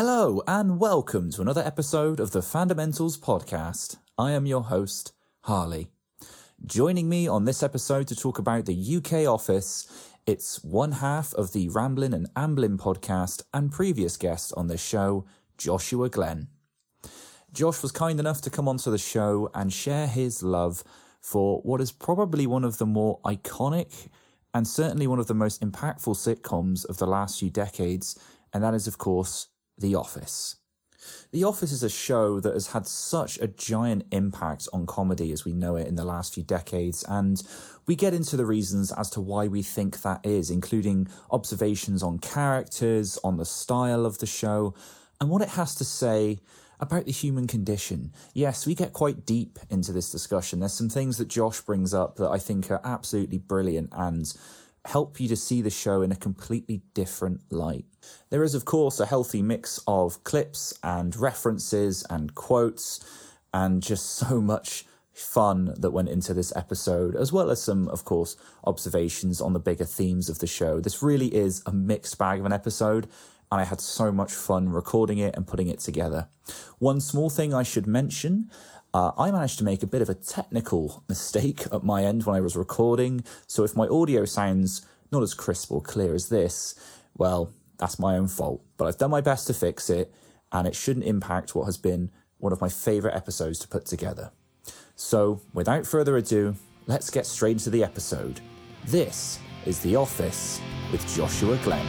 Hello and welcome to another episode of the Fundamentals Podcast. I am your host, Harley. Joining me on this episode to talk about the UK office, it's one half of the Ramblin' and Amblin podcast and previous guest on this show, Joshua Glenn. Josh was kind enough to come onto the show and share his love for what is probably one of the more iconic and certainly one of the most impactful sitcoms of the last few decades, and that is, of course, The Office. The Office is a show that has had such a giant impact on comedy as we know it in the last few decades, and we get into the reasons as to why we think that is, including observations on characters, on the style of the show, and what it has to say about the human condition. Yes, we get quite deep into this discussion. There's some things that Josh brings up that I think are absolutely brilliant and help you to see the show in a completely different light. There is, of course, a healthy mix of clips and references and quotes and just so much fun that went into this episode, as well as some, of course, observations on the bigger themes of the show. This really is a mixed bag of an episode, and I had so much fun recording it and putting it together. One small thing I should mention, I managed to make a bit of a technical mistake at my end when I was recording, so if my audio sounds not as crisp or clear as this, well, that's my own fault. But I've done my best to fix it, and it shouldn't impact what has been one of my favourite episodes to put together. So, without further ado, let's get straight into the episode. This is The Office with Joshua Glenn.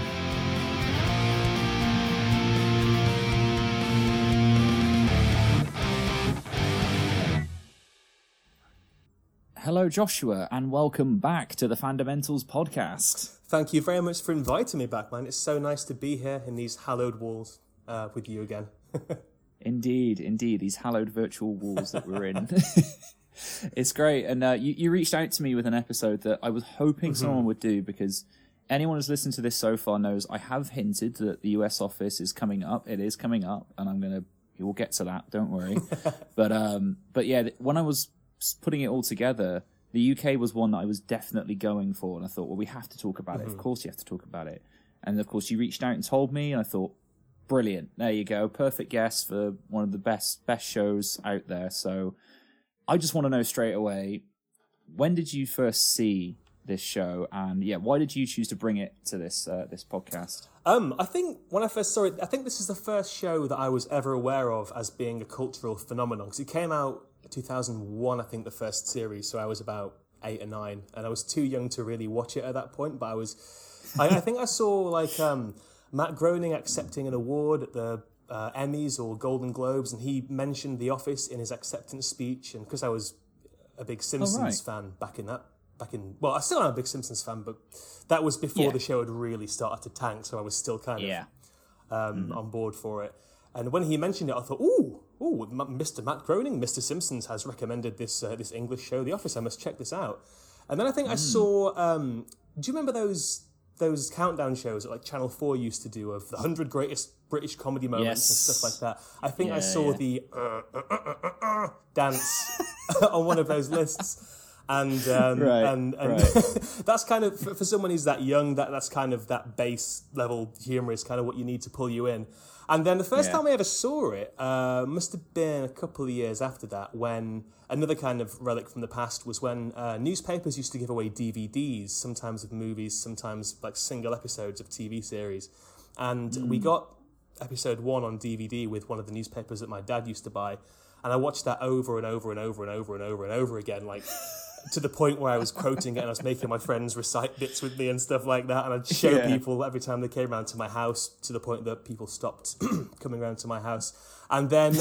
Hello, Joshua, and welcome back to the Fundamentals Podcast. Thank you very much for inviting me back, man. It's so nice to be here in these hallowed walls with you again. Indeed, these hallowed virtual walls that we're in. It's great, and you reached out to me with an episode that I was hoping someone would do, because anyone who's listened to this so far knows I have hinted that the US office is coming up. It is coming up, and we'll get to that, don't worry. But yeah, when I was putting it all together, the UK was one that I was definitely going for, and I thought, well, we have to talk about it. Of course you have to talk about it. And of course you reached out and told me, and I thought, brilliant, there you go, perfect guess for one of the best shows out there. So I just want to know straight away, when did you first see this show, and why did you choose to bring it to this podcast? I think when I first saw it, I think this is the first show that I was ever aware of as being a cultural phenomenon, because it came out 2001, I think, the first series, so I was about 8 or 9, and I was too young to really watch it at that point, but I think I saw Matt Groening accepting an award at the Emmys or Golden Globes, and he mentioned The Office in his acceptance speech, and because I was a big Simpsons fan well, I still am a big Simpsons fan, but that was before the show had really started to tank, so I was still kind of on board for it. And when he mentioned it, I thought, ooh, Mr. Matt Groening, Mr. Simpsons has recommended this English show, The Office. I must check this out. And then I think I saw, do you remember those countdown shows that like Channel 4 used to do of the 100 greatest British comedy moments and stuff like that? I think I saw the dance on one of those lists. And that's kind of, for someone who's that young, that's kind of that base level humour is kind of what you need to pull you in. And then the first time I ever saw it must have been a couple of years after that, when another kind of relic from the past was when newspapers used to give away DVDs, sometimes of movies, sometimes like single episodes of TV series. And we got episode 1 on DVD with one of the newspapers that my dad used to buy. And I watched that over and over and over and over and over and over again, like to the point where I was quoting it and I was making my friends recite bits with me and stuff like that. And I'd show people every time they came around to my house, to the point that people stopped coming around to my house. And then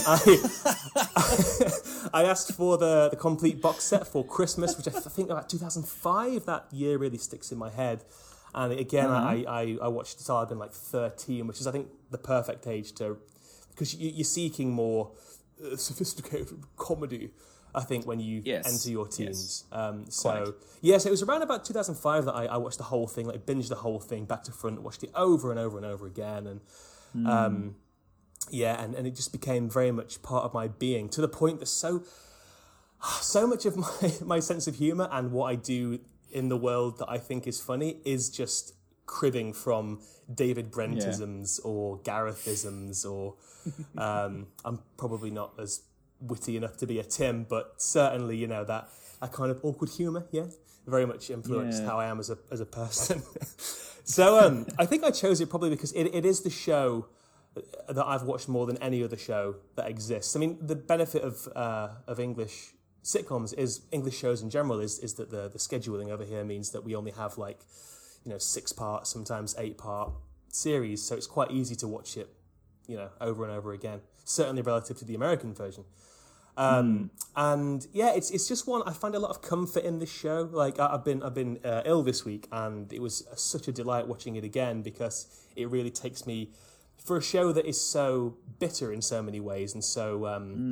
I asked for the complete box set for Christmas, which I think about 2005. That year really sticks in my head. And again, I watched it till I'd been like 13, which is, I think, the perfect age to, because you're seeking more sophisticated comedy, I think, when you enter your teens. So it was around about 2005 that I watched the whole thing, like binged the whole thing back to front, watched it over and over and over again, and and it just became very much part of my being, to the point that so much of my sense of humour and what I do in the world that I think is funny is just cribbing from David Brentisms or Garethisms, or I'm probably not as witty enough to be a Tim, but certainly, you know, that kind of awkward humour, very much influenced how I am as a person. So I think I chose it probably because it is the show that I've watched more than any other show that exists. I mean, the benefit of English sitcoms is English shows in general is that the scheduling over here means that we only have 6-part, sometimes 8-part series, so it's quite easy to watch it, over and over again. Certainly relative to the American version. And yeah, it's just one I find a lot of comfort in this show. Like I've been ill this week, and it was such a delight watching it again because it really takes me for a show that is so bitter in so many ways and so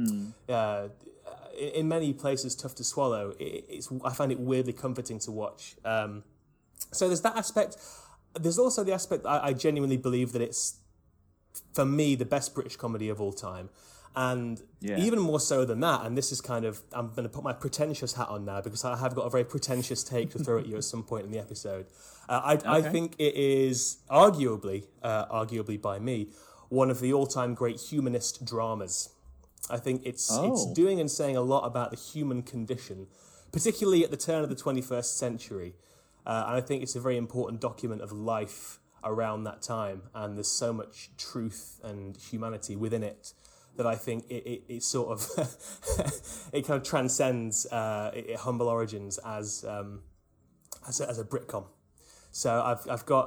in many places tough to swallow. I find it weirdly comforting to watch. So there's that aspect. There's also the aspect that I genuinely believe that it's, for me, the best British comedy of all time. And even more so than that, and this is kind of, I'm going to put my pretentious hat on now because I have got a very pretentious take to throw at you at some point in the episode. I think it is arguably by me, one of the all-time great humanist dramas. I think it's doing and saying a lot about the human condition, particularly at the turn of the 21st century. And I think it's a very important document of life around that time. And there's so much truth and humanity within it that I think it sort of it kind of transcends humble origins as a Britcom. So I've got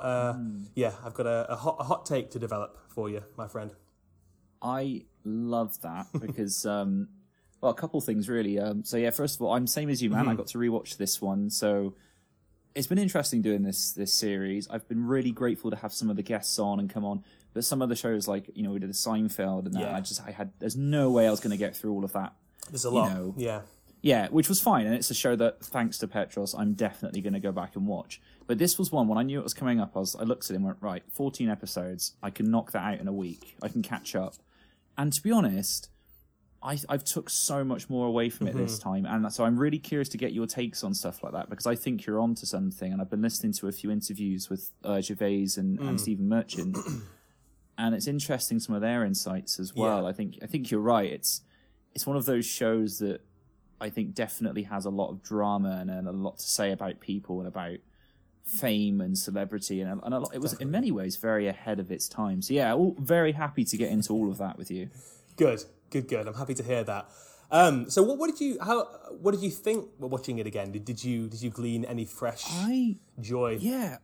a hot take to develop for you, my friend. I love that because a couple things really. So yeah, first of all, I'm same as you, man. I got to rewatch this one, so it's been interesting doing this series. I've been really grateful to have some of the guests on and come on. But some of the shows, like, we did the Seinfeld and that, there's no way I was going to get through all of that. There's a lot, Yeah, which was fine. And it's a show that, thanks to Petros, I'm definitely going to go back and watch. But this was one, when I knew it was coming up, I looked at it and went, right, 14 episodes. I can knock that out in a week. I can catch up. And to be honest, I've took so much more away from it this time. And so I'm really curious to get your takes on stuff like that, because I think you're onto something. And I've been listening to a few interviews with Gervais and Stephen Merchant. And it's interesting some of their insights as well. I think you're right. It's one of those shows that I think definitely has a lot of drama and a lot to say about people and about fame and celebrity, and a lot, it was in many ways very ahead of its time. So yeah, very happy to get into all of that with you. Good. I'm happy to hear that. So what did you think while watching it again? Did you glean any fresh joy? Yeah,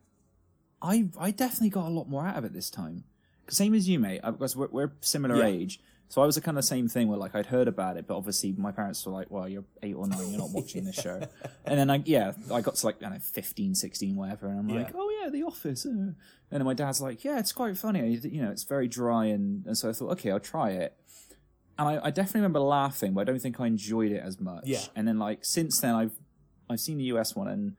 I definitely got a lot more out of it this time. Same as you, mate. Because we're similar age, so I was a kind of same thing where I'd heard about it, but obviously my parents were like, "Well, you're 8 or 9, you're not watching this show." And then I got to 15, 16, whatever, and I'm like, "Oh yeah, The Office." And then my dad's like, "Yeah, it's quite funny. It's very dry," and so I thought, okay, I'll try it. And I definitely remember laughing, but I don't think I enjoyed it as much. Yeah. And then since then, I've seen the US one, and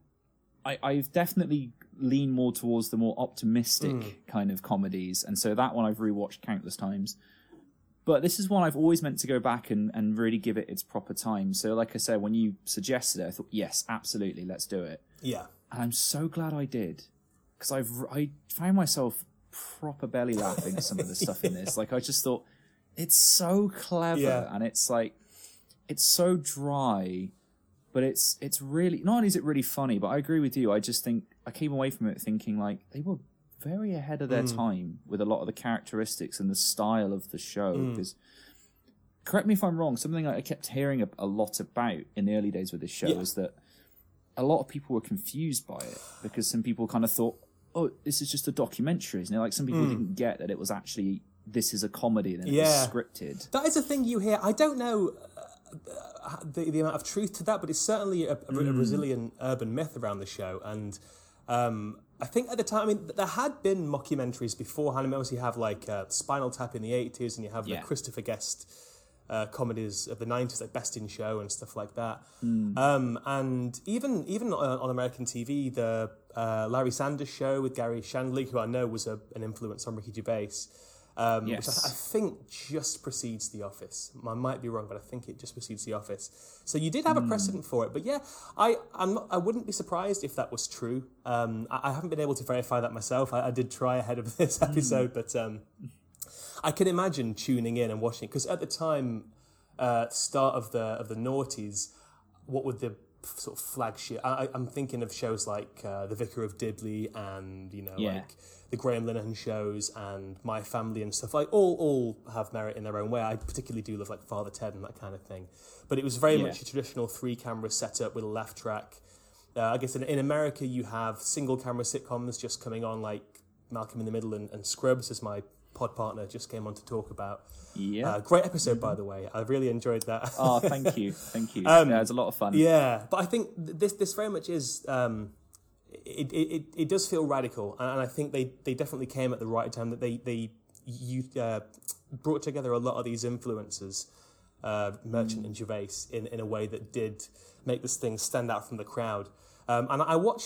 I've definitely lean more towards the more optimistic kind of comedies, and so that one I've rewatched countless times. But this is one I've always meant to go back and really give it its proper time. So like I said, when you suggested it, I thought, yes, absolutely, let's do it. Yeah. And I'm so glad I did, because I found myself proper belly laughing at some of the stuff in this. I just thought, it's so clever, and it's so dry, but it's really, not only is it really funny, but I agree with you. I just think I came away from it thinking they were very ahead of their time with a lot of the characteristics and the style of the show. Because, correct me if I'm wrong, something I kept hearing a lot about in the early days with this show is that a lot of people were confused by it, because some people kind of thought, oh, this is just a documentary, isn't it? Some people didn't get that it was actually, this is a comedy and it was scripted. That is a thing you hear. I don't know the amount of truth to that, but it's certainly a Brazilian urban myth around the show. And I think at the time, there had been mockumentaries beforehand. Obviously, you have Spinal Tap in the 80s, and you have the Christopher Guest comedies of the 90s, like Best in Show and stuff like that. And even on American TV, the Larry Sanders Show with Gary Shandling, who I know was an influence on Ricky Gervais. which I think just precedes The Office. I might be wrong, but I think it just precedes The Office. So you did have a precedent for it. But yeah, I wouldn't be surprised if that was true. I haven't been able to verify that myself. I did try ahead of this episode, but I can imagine tuning in and watching it. Because at the time, start of the noughties, what would the sort of flagship... I'm thinking of shows like The Vicar of Dibley and, like the Graham Linehan shows and My Family and stuff. Like, all have merit in their own way. I particularly do love, like, Father Ted and that kind of thing. But it was very much a traditional 3-camera setup with a laugh track. I guess in America, you have single-camera sitcoms just coming on, like Malcolm in the Middle and Scrubs, as my pod partner just came on to talk about. Yeah. Great episode, by the way. I really enjoyed that. Oh, thank you. Yeah, it was a lot of fun. Yeah, but I think this very much is... It does feel radical, and I think they definitely came at the right time, that they brought together a lot of these influences, Merchant and Gervais, in a way that did make this thing stand out from the crowd. And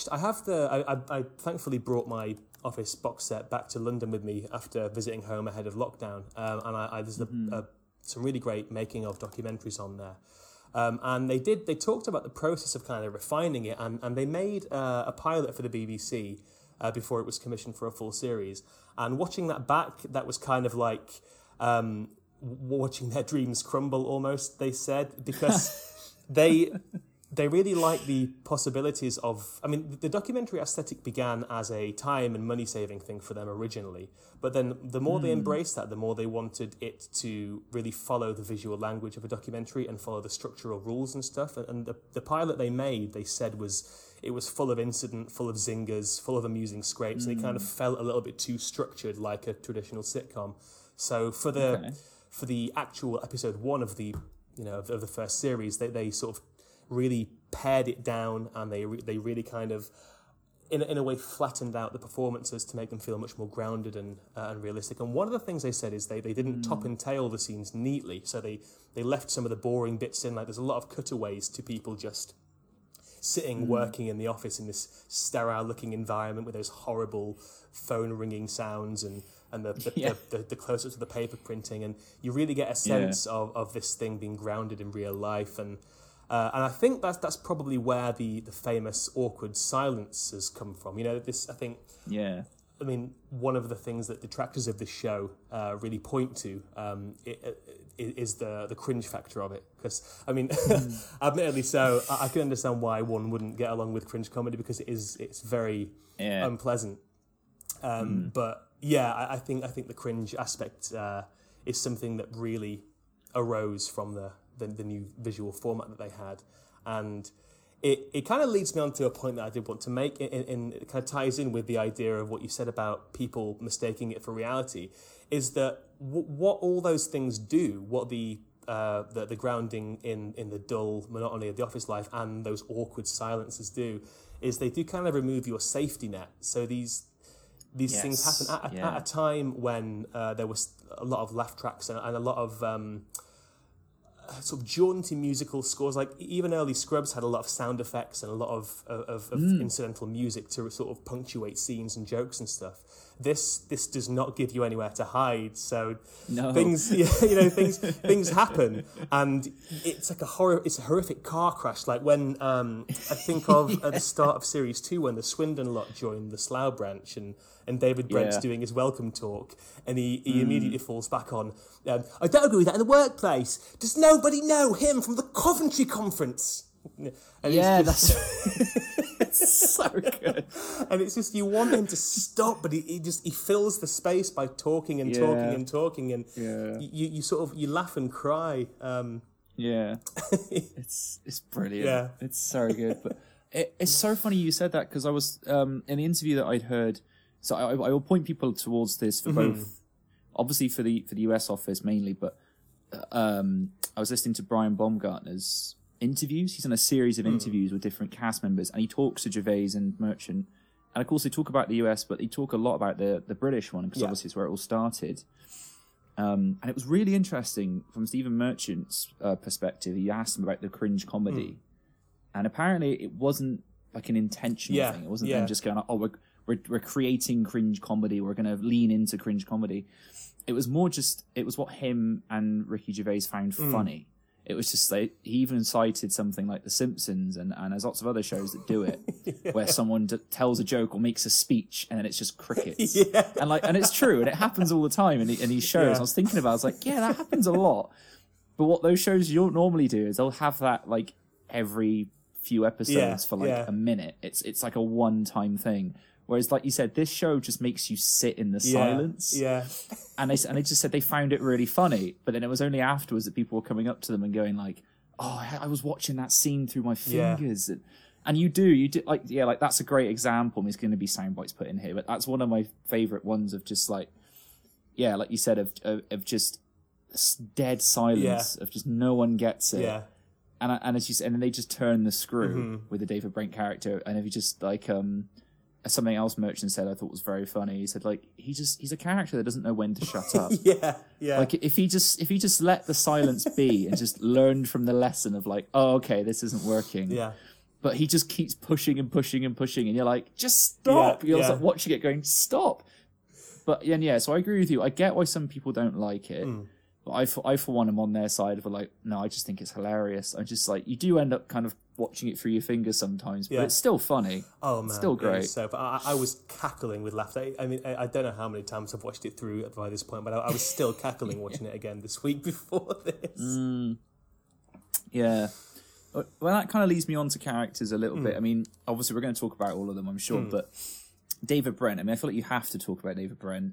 I thankfully brought my Office box set back to London with me after visiting home ahead of lockdown, and there's some really great making of documentaries on there. And they talked about the process of kind of refining it, and they made a pilot for the BBC before it was commissioned for a full series. And watching that back, that was kind of like watching their dreams crumble almost, they said, because they really like the possibilities of... I mean, the documentary aesthetic began as a time and money-saving thing for them originally, but then the more they embraced that, the more they wanted it to really follow the visual language of a documentary and follow the structural rules and stuff. And the pilot they made, they said, it was full of incident, full of zingers, full of amusing scrapes. They kind of felt a little bit too structured, like a traditional sitcom. So for the actual episode 1 of the of the first series, they sort of really pared it down, and they really kind of, in a way, flattened out the performances to make them feel much more grounded and realistic. And one of the things they said is they didn't top and tail the scenes neatly, so they left some of the boring bits in. Like, there's a lot of cutaways to people just sitting, working in the office in this sterile-looking environment with those horrible phone-ringing sounds and the close-ups of the paper printing, and you really get a sense of this thing being grounded in real life. And I think that's probably where the famous awkward silence has come from. This, I think... Yeah. I mean, one of the things that detractors of this show really point to is the cringe factor of it. Because, I mean, admittedly so, I can understand why one wouldn't get along with cringe comedy, because it's very unpleasant. But, yeah, I think the cringe aspect is something that really arose from the new visual format that they had. And it kind of leads me on to a point that I did want to make. It kind of ties in with the idea of what you said about people mistaking it for reality, is that what all those things do, what the grounding in the dull monotony of the office life and those awkward silences do, is they do kind of remove your safety net. So these things happen at a time when there was a lot of laugh tracks and a lot of sort of jaunty musical scores. Like, even early Scrubs had a lot of sound effects and a lot of incidental music to sort of punctuate scenes and jokes and stuff. This does not give you anywhere to hide, so things things happen, and it's like it's a horrific car crash. Like when I think of at the start of series 2 when the Swindon lot joined the Slough branch, and David Brent's doing his welcome talk, and he immediately falls back on, I don't agree with that in the workplace. Does nobody know him from the Coventry conference? And that's it's so good. And it's just, you want him to stop, but he fills the space by talking and talking and talking, and you sort of, you laugh and cry. It's brilliant. Yeah. It's so good. But it's so funny you said that, because I was in the interview that I'd heard. So I will point people towards this for both, obviously for the US office mainly, but I was listening to Brian Baumgartner's interviews. He's done a series of interviews with different cast members, and he talks to Gervais and Merchant. And of course, they talk about the US, but they talk a lot about the British one, because obviously it's where it all started. And it was really interesting from Stephen Merchant's perspective. He asked him about the cringe comedy, and apparently it wasn't like an intentional thing. It wasn't them just going, "Oh, we're we're creating cringe comedy. We're going to lean into cringe comedy. It was more just, it was what him and Ricky Gervais found funny. It was just like, he even cited something like The Simpsons, and there's lots of other shows that do it, where someone tells a joke or makes a speech and then it's just crickets. And it's true, and it happens all the time in these shows. I was thinking about it, I was like, yeah, that happens a lot. But what those shows you'll normally do is they'll have that like every few episodes for like a minute. It's like a one-time thing. Whereas, like you said, this show just makes you sit in the silence. And they just said they found it really funny. But then it was only afterwards that people were coming up to them and going like, "Oh, I was watching that scene through my fingers." And you do like that's a great example. There's going to be sound bites put in here, but that's one of my favorite ones of just like, like you said, of just dead silence of just no one gets it. And as you said, and then they just turn the screw with the David Brent character, and if you just like something else Merchant said I thought was very funny. He said like he's a character that doesn't know when to shut up. Like if he just let the silence be and just learned from the lesson of like, oh, okay, this isn't working. But he just keeps pushing and pushing and pushing, and you're like, just stop. You're like watching it going, stop. But so I agree with you. I get why some people don't like it. But I for one am on their side of like, no, I just think it's hilarious. I'm just like, you do end up kind of watching it through your fingers sometimes, but it's still funny. Oh man, it's still great. So, but I was cackling with laughter. I mean, I don't know how many times I've watched it through by this point, but I was still cackling watching it again this week before this. Yeah. Well, that kind of leads me on to characters a little bit. I mean, obviously we're going to talk about all of them, I'm sure, but David Brent, I mean, I feel like you have to talk about David Brent.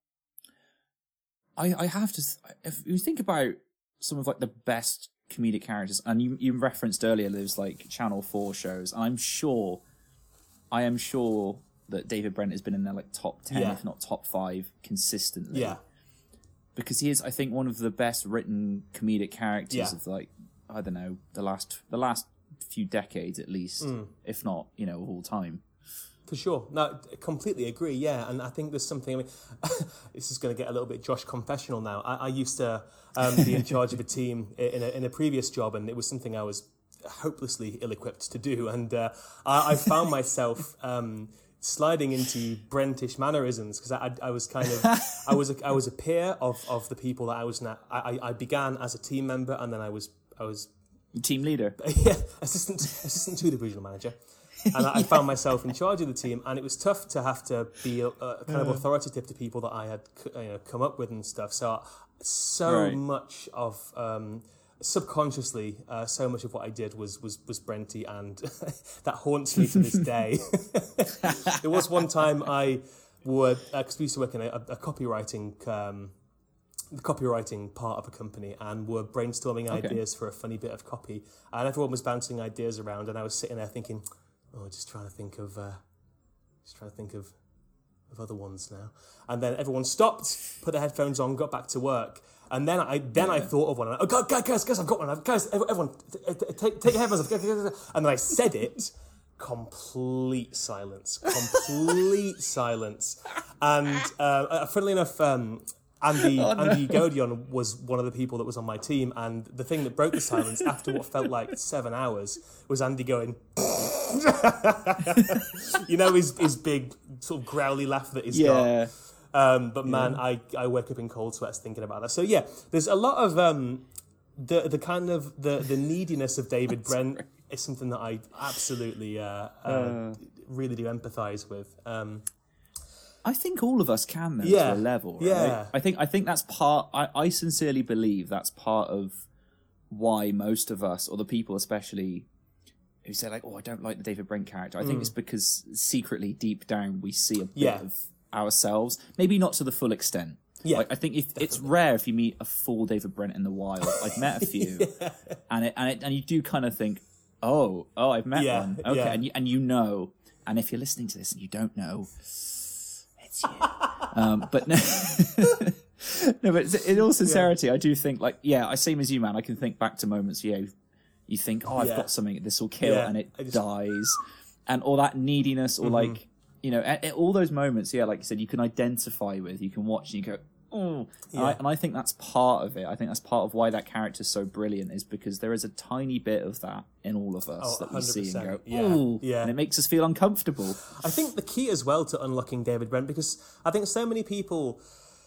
I have to, if you think about some of like the best comedic characters, and you referenced earlier those like Channel 4 shows, and I am sure that David Brent has been in their like top 10, if not top 5 consistently. Because he is, I think, one of the best written comedic characters of like, I don't know, the last few decades at least, if not, of all time. For sure. No, completely agree, and I think there's something, I mean, this is going to get a little bit Josh confessional now. I used to be in charge of a team in a previous job, and it was something I was hopelessly ill-equipped to do, and I found myself sliding into Brentish mannerisms, because I was kind of, I was a peer of the people that I was now. I began as a team member, and then I was team leader. Assistant to the regional manager. And I found myself in charge of the team, and it was tough to have to be kind of authoritative to people that I had come up with and stuff. So much of subconsciously, so much of what I did was Brenty, and that haunts me to this day. There was one time I would, because we used to work in a copywriting. The copywriting part of a company, and were brainstorming ideas for a funny bit of copy, and everyone was bouncing ideas around, and I was sitting there thinking, just trying to think of other ones now. And then everyone stopped, put their headphones on, got back to work. And then I thought of one. Guys, I've got one. Guys, everyone, take your headphones off. And then I said it. Complete silence. And funnily enough, Andy Godion was one of the people that was on my team, and the thing that broke the silence after what felt like 7 hours was Andy going, his big sort of growly laugh that he's got. But man, I wake up in cold sweats thinking about that. So there's a lot of the kind of the neediness of David Brent is something that I absolutely really do empathise with. I think all of us can, though, to a level, right? I think that's part. I sincerely believe that's part of why most of us, or the people especially, who say like, "Oh, I don't like the David Brent character." I think it's because secretly, deep down, we see a bit of ourselves. Maybe not to the full extent. Like, I think it's rare if you meet a full David Brent in the wild. I've met a few, and you do kind of think, "Oh, I've met one." Okay, and you know, and if you're listening to this and you don't know. But no, but in all sincerity, I do think I same as you, man. I can think back to moments, you you think, I've got something, this will kill, and it dies, and all that neediness, or all those moments, like you said, you can identify with, you can watch, and you go, oh. Yeah. And I think that's part of it. I think that's part of why that character's so brilliant, is because there is a tiny bit of that in all of us that we see and go, oh, and it makes us feel uncomfortable. I think the key as well to unlocking David Brent, because I think so many people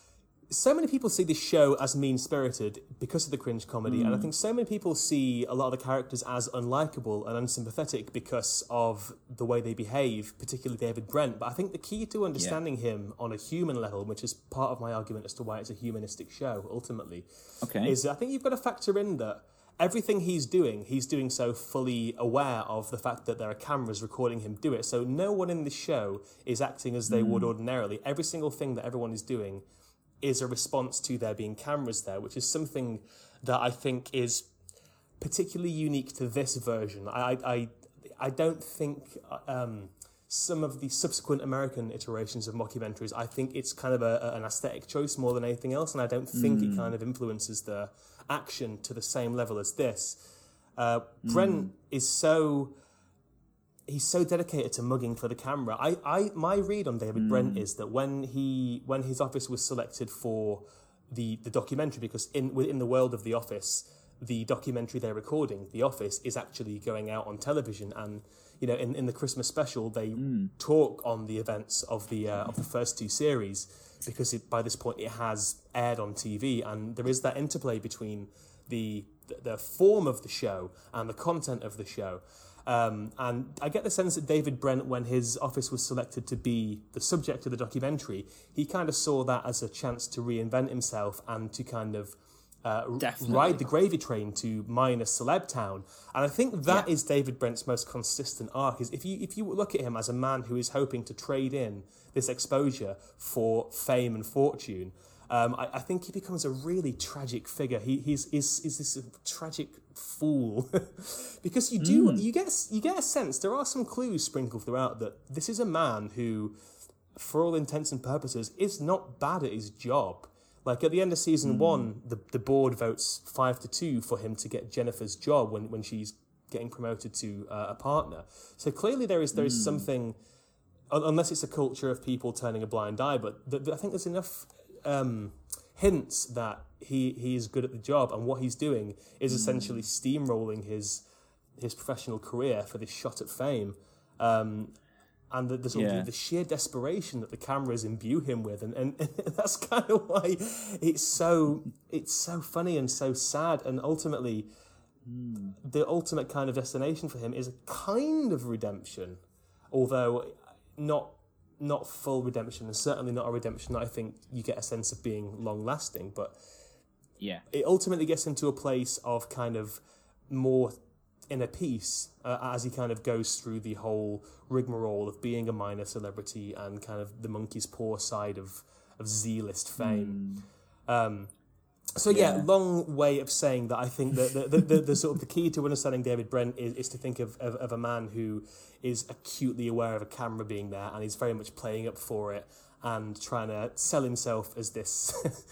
see this show as mean-spirited because of the cringe comedy, and I think so many people see a lot of the characters as unlikable and unsympathetic because of the way they behave, particularly David Brent. But I think the key to understanding him on a human level, which is part of my argument as to why it's a humanistic show, ultimately, is I think you've got to factor in that everything he's doing so fully aware of the fact that there are cameras recording him do it. So no one in the show is acting as they would ordinarily. Every single thing that everyone is doing is a response to there being cameras there, which is something that I think is particularly unique to this version. I don't think some of the subsequent American iterations of mockumentaries, I think it's kind of an aesthetic choice more than anything else, and I don't think it kind of influences the action to the same level as this. Brent is he's so dedicated to mugging for the camera. My read on David Brent is that when his office was selected for the documentary, because within the world of The Office, the documentary they're recording, The Office, is actually going out on television, and in the Christmas special they talk on the events of the first two series, because by this point it has aired on TV, and there is that interplay between the form of the show and the content of the show. And I get the sense that David Brent, when his office was selected to be the subject of the documentary, he kind of saw that as a chance to reinvent himself and to kind of ride the gravy train to minus Celeb Town. And I think that is David Brent's most consistent arc, is if you look at him as a man who is hoping to trade in this exposure for fame and fortune, I think he becomes a really tragic figure. He's this tragic fool because you get a sense, there are some clues sprinkled throughout that this is a man who, for all intents and purposes, is not bad at his job. Like at the end of season 1, the board votes 5-2 for him to get Jennifer's job when she's getting promoted to a partner. So clearly there is something, unless it's a culture of people turning a blind eye, but I think there's enough hints that he is good at the job, and what he's doing is essentially steamrolling his professional career for this shot at fame. And the sort of the sheer desperation that the cameras imbue him with, and that's kind of why it's so funny and so sad, and ultimately the ultimate kind of destination for him is a kind of redemption, although not full redemption, and certainly not a redemption that I think you get a sense of being long lasting. But it ultimately gets him to a place of kind of more inner peace as he kind of goes through the whole rigmarole of being a minor celebrity and kind of the monkey's paw side of Z-list fame. Long way of saying that I think that the sort of the key to understanding David Brent is to think of a man who is acutely aware of a camera being there, and he's very much playing up for it and trying to sell himself as this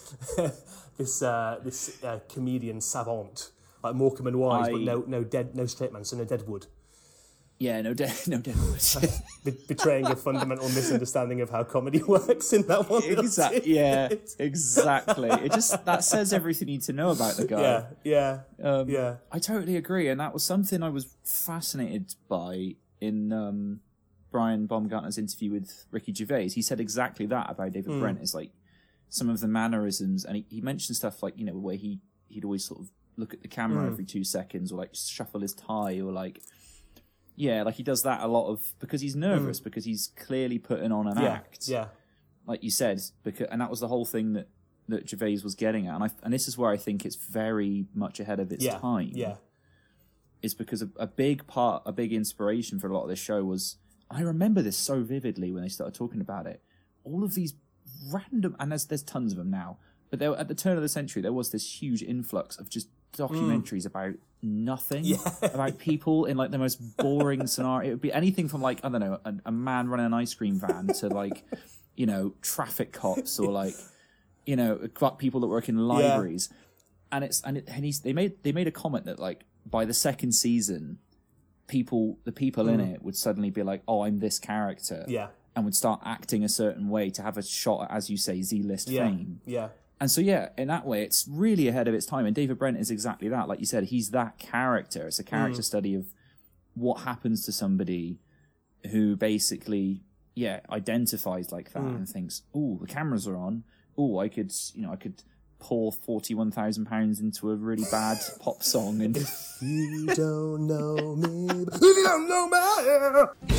this comedian savant, like Morecambe and Wise, but no straight man, so no Deadwood. Yeah, no Deadwood. Betraying a fundamental misunderstanding of how comedy works in that one. Exactly. It just, that says everything you need to know about the guy. Yeah. I totally agree, and that was something I was fascinated by in Brian Baumgartner's interview with Ricky Gervais. He said exactly that about David Brent. Is like some of the mannerisms, and he mentioned stuff like, where he'd always sort of look at the camera every 2 seconds, or like shuffle his tie, or like. Yeah, like he does that a lot of, because he's nervous, because he's clearly putting on an act. Yeah. Like you said, and that was the whole thing that Gervais was getting at. And this is where I think it's very much ahead of its time. Yeah. Is because a big inspiration for a lot of this show was, I remember this so vividly when they started talking about it, all of these random, and there's tons of them now, but at the turn of the century, there was this huge influx of just documentaries about nothing, about people in like the most boring scenario. It would be anything from like, I don't know, a man running an ice cream van to like, traffic cops, or like, people that work in libraries. And they made a comment that like by the second season, the people in it would suddenly be like, oh, I'm this character. Yeah. And would start acting a certain way to have a shot at, as you say, Z-list fame. Yeah. And so, yeah, in that way, it's really ahead of its time. And David Brent is exactly that. Like you said, he's that character. It's a character study of what happens to somebody who basically, identifies like that and thinks, "Oh, the cameras are on. Oh, I could pour £41,000 into a really bad pop song." And if you don't know me, if you don't know me.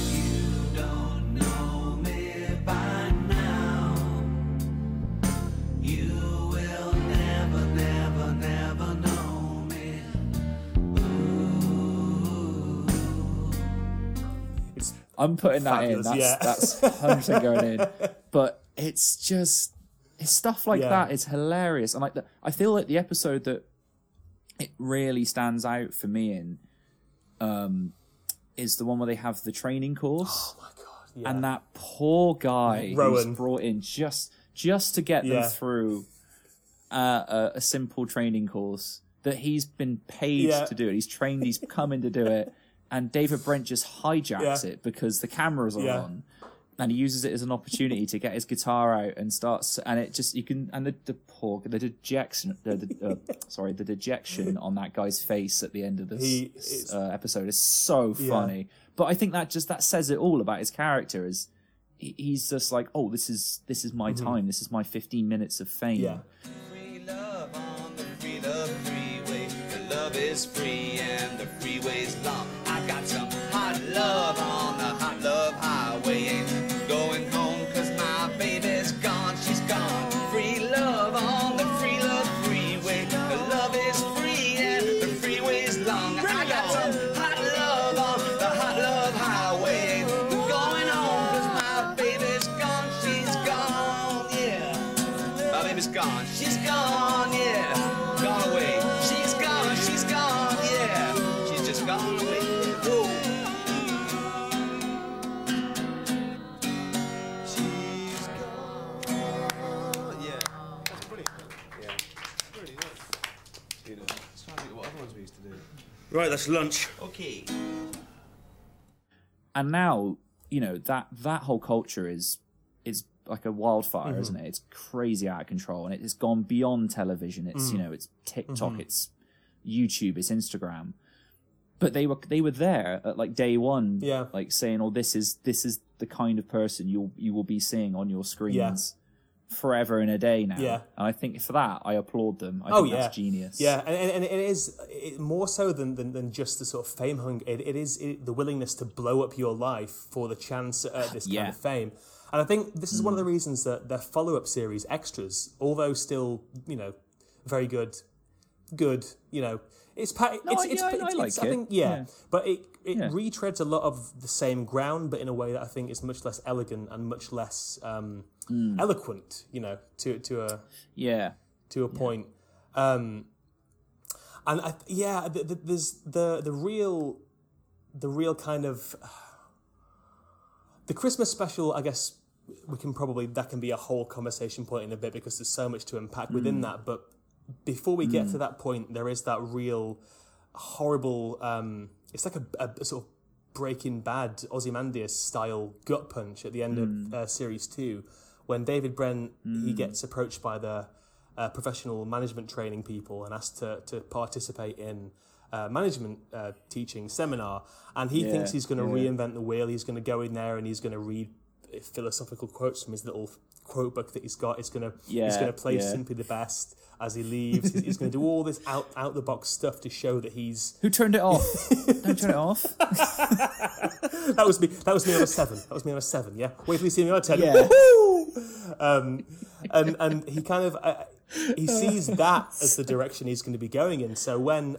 I'm putting that Fabulous, in. That's 100% going in. But it's stuff like that. It's hilarious. And I feel like the episode that it really stands out for me in is the one where they have the training course. Oh my God. Yeah. And that poor guy Rowan, who's brought in just to get them through a simple training course that he's been paid to do it. He's trained, he's come in to do it. And David Brent just hijacks it because the cameras are on, and he uses it as an opportunity to get his guitar out and starts. And it just the dejection on that guy's face at the end of this episode is so funny. But I think that says it all about his character. Is he's just like, oh, this is my time. This is my 15 minutes of fame. Yeah. Free love on the free love freeway. The love is free and the freeway's long. I got some hot love on the hot love highway. Ain't going home 'cause my baby's gone. She's gone. Free love on the free love freeway. The love is free and the freeway's long. I got some hot love on the hot love highway. Ain't going home 'cause my baby's gone. She's gone, yeah. My baby's gone. She's gone, yeah. Gone away. She's gone, yeah. She's just gone away. Woo. She's gone. Yeah. That's brilliant. Yeah. Really nice. You know, it's trying to think of what other ones we used to do. Right, that's lunch. Okay. And now, that whole culture is like a wildfire, isn't it? It's crazy out of control, and it's gone beyond television. It's it's TikTok, it's YouTube, it's Instagram. But they were there at like day one, like saying, "Oh, this is the kind of person you will be seeing on your screens forever and a day now." Yeah. And I think for that, I applaud them. I think that's genius. Yeah, and it is more so than just the sort of fame hunger. It is the willingness to blow up your life for the chance at this kind of fame. And I think this is one of the reasons that their follow-up series, Extras, although still, very good, it's I think but it retreads a lot of the same ground, but in a way that I think is much less elegant and much less eloquent, to a point. And there's the real kind of the Christmas special. I guess that can be a whole conversation point in a bit, because there's so much to unpack within that. But before we get to that point, there is that real horrible, it's like a sort of Breaking Bad, Ozymandias style gut punch at the end of series 2, when David Brent, he gets approached by the professional management training people and asked to participate in management teaching seminar, and he thinks he's going to reinvent the wheel. He's going to go in there and he's going to read philosophical quotes from his little quote book that he's got. He's going to play Simply the Best as he leaves. He's going to do all this out the box stuff to show that he's... Who turned it off? Don't turn it off. That was me on a 7. That was me on a 7, yeah? Wait till you see me on a 10. Yeah. And he kind of... he sees that as the direction he's going to be going in. So when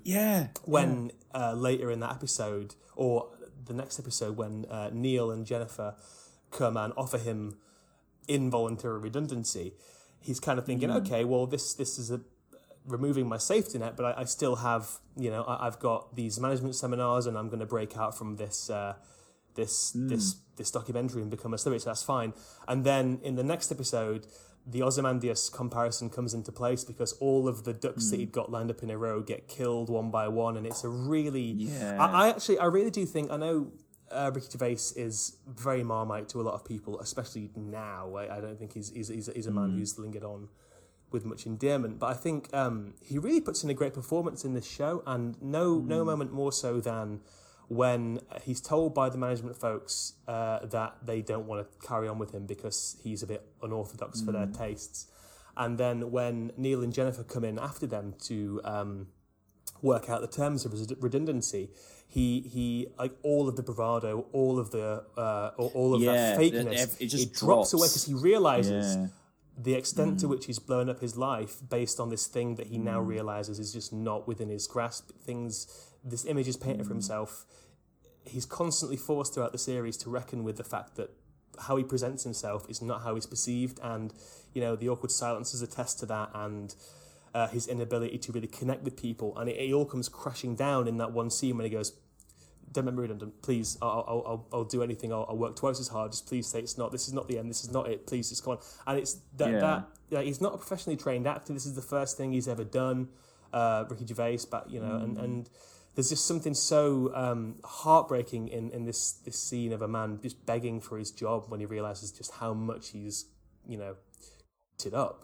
later in that episode, or the next episode, when Neil and Jennifer come and offer him involuntary redundancy, he's kind of thinking, okay, well, this is removing my safety net, but I still have, I've got these management seminars, and I'm going to break out from this documentary and become a celebrity, so that's fine. And then in the next episode, the Ozymandias comparison comes into place, because all of the ducks that he'd got lined up in a row get killed one by one, and it's a really... I really do think, I know Ricky Gervais is very Marmite to a lot of people, especially now. I don't think he's a man who's lingered on with much endearment. But I think he really puts in a great performance in this show, and no moment more so than when he's told by the management folks that they don't want to carry on with him because he's a bit unorthodox for their tastes. And then when Neil and Jennifer come in after them to work out the terms of redundancy, he like all of the bravado, all of that fakeness, it just drops away because he realizes the extent to which he's blown up his life based on this thing that he now realizes is just not within his grasp. This image is painted for himself. He's constantly forced throughout the series to reckon with the fact that how he presents himself is not how he's perceived, and the awkward silences attest to that, and his inability to really connect with people, and it all comes crashing down in that one scene when he goes, "Don't make me redundant, please. I'll do anything. I'll work twice as hard. Just please say this is not the end. This is not it. Please just come on." And it's that he's not a professionally trained actor. This is the first thing he's ever done, Ricky Gervais. But and there's just something so heartbreaking in this scene of a man just begging for his job when he realizes just how much he's it up.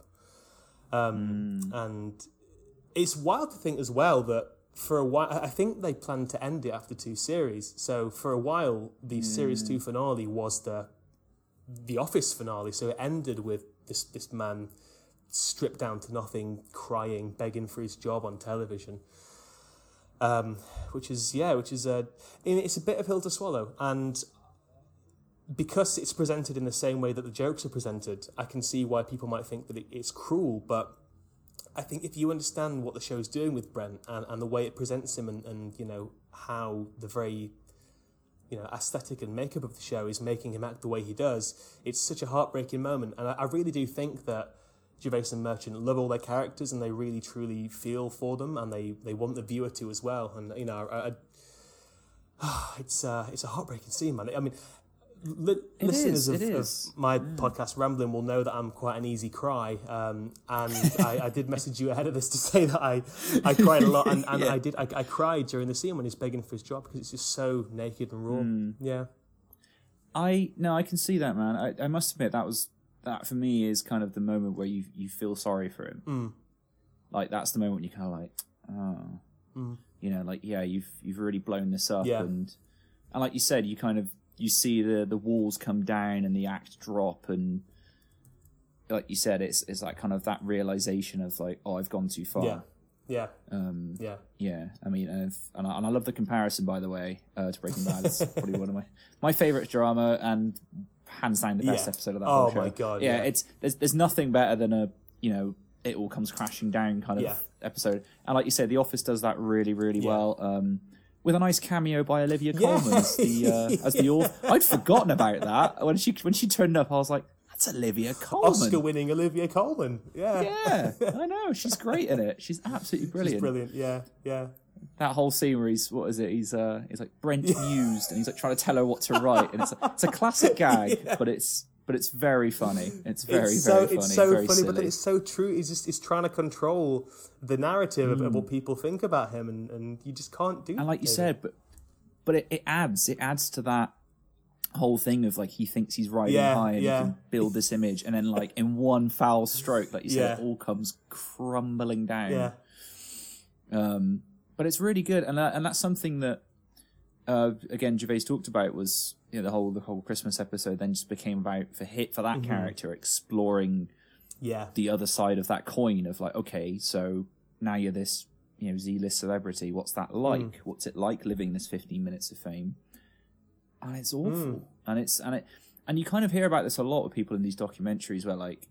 And it's wild to think as well that for a while, I think they planned to end it after 2 series. So for a while, the series 2 finale was the Office finale. So it ended with this man stripped down to nothing, crying, begging for his job on television. Which is it's a bit of hill to swallow, and because it's presented in the same way that the jokes are presented, I can see why people might think that it's cruel. But I think if you understand what the show's doing with Brent and the way it presents him, and how the very aesthetic and makeup of the show is making him act the way he does, it's such a heartbreaking moment. And I really do think that Gervais and Merchant love all their characters, and they really truly feel for them, and they want the viewer to as well. And it's a heartbreaking scene, man. I mean, listeners of my podcast Rambling will know that I'm quite an easy cry, and I did message you ahead of this to say that I cried a lot, and I cried during the scene when he's begging for his job because it's just so naked and raw. I can see that, man. I must admit that for me is kind of the moment where you feel sorry for him. Like that's the moment you kind of like, you've really blown this up, and like you said, you see the walls come down and the act drop, and like you said, it's like kind of that realization of like, oh, I've gone too far. I mean, and I love the comparison, by the way, to Breaking Bad. It's probably one of my favorite drama, and hands down the best episode of that whole show. Oh my god! Yeah, there's nothing better than a it all comes crashing down kind of episode. And like you said, The Office does that really, really well. With a nice cameo by Olivia Colman as the author. I'd forgotten about that. When she turned up, I was like, that's Olivia Colman. Oscar-winning Olivia Colman. Yeah, I know. She's great in it. She's absolutely brilliant. She's brilliant, yeah. That whole scene where he's like Brent mused, and he's like trying to tell her what to write, and it's a classic gag, but it's very funny. It's very funny. It's so funny, silly. But then it's so true. He's trying to control the narrative of what people think about him, and you just can't do that. And like you said, but it adds to that whole thing of like he thinks he's riding high and he can build this image, and then like in one foul stroke, like you said, it all comes crumbling down. But it's really good, and that's something that again Gervais talked about was the whole Christmas episode then just became about for that character exploring the other side of that coin of like, okay, so now you're this Z-list celebrity. What's that like? What's it like living this 15 minutes of fame? And it's awful. And you kind of hear about this a lot with people in these documentaries where like,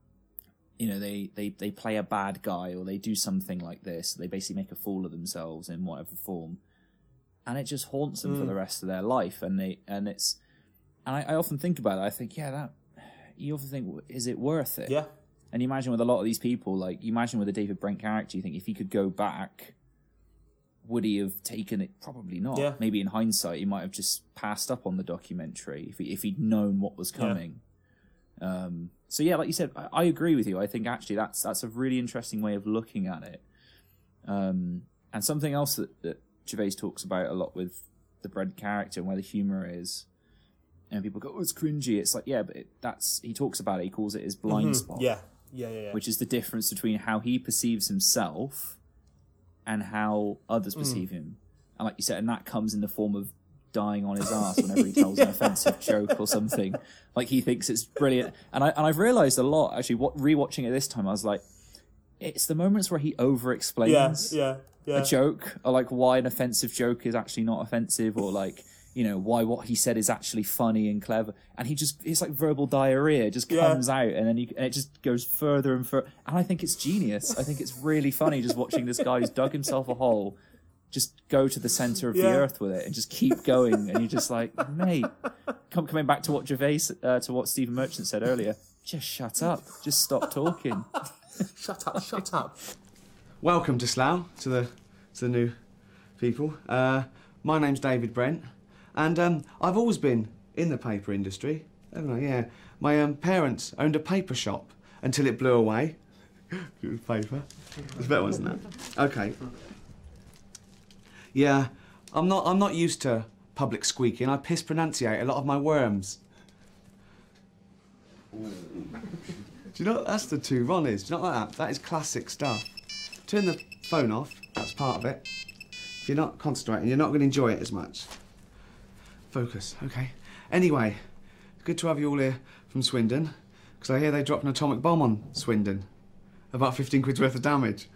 they play a bad guy or they do something like this. They basically make a fool of themselves in whatever form. And it just haunts them for the rest of their life. And I often think about it. I think, you often think, is it worth it? Yeah. And you imagine with a lot of these people, like you imagine with the David Brent character, you think if he could go back, would he have taken it? Probably not. Yeah. Maybe in hindsight, he might have just passed up on the documentary if he'd known what was coming. Yeah. So yeah, like you said, I agree with you. I think actually that's a really interesting way of looking at it. And something else that Gervais talks about a lot with the Brent character and where the humor is. And people go, "Oh, it's cringy." It's like, yeah, but he talks about it. He calls it his blind spot. Yeah. Which is the difference between how he perceives himself and how others perceive him. And like you said, and that comes in the form of dying on his ass whenever he tells an offensive joke or something. Like, he thinks it's brilliant. And I've realised a lot, actually, rewatching it this time, I was like, it's the moments where he over-explains a joke, or like why an offensive joke is actually not offensive, or like, you know, why what he said is actually funny and clever. And it's like verbal diarrhea, just comes out, and then and it just goes further and further. And I think it's genius. I think it's really funny just watching this guy who's dug himself a hole just go to the center of the earth with it and just keep going. And you're just like, mate, coming back to what to what Stephen Merchant said earlier, just shut up. Just stop talking. Shut up. Welcome to Slough, to the new people. My name's David Brent. And I've always been in the paper industry, haven't I? Yeah. My parents owned a paper shop until it blew away. Paper. There's better ones than that. Okay. Yeah, I'm not used to public squeaking. I piss pronunciate a lot of my worms. Do you know that's the two Ronnies? Do you not like that? That is classic stuff. Turn the phone off. That's part of it. If you're not concentrating, you're not going to enjoy it as much. Focus, okay. Anyway, it's good to have you all here from Swindon, because I hear they dropped an atomic bomb on Swindon. About 15 quid's worth of damage.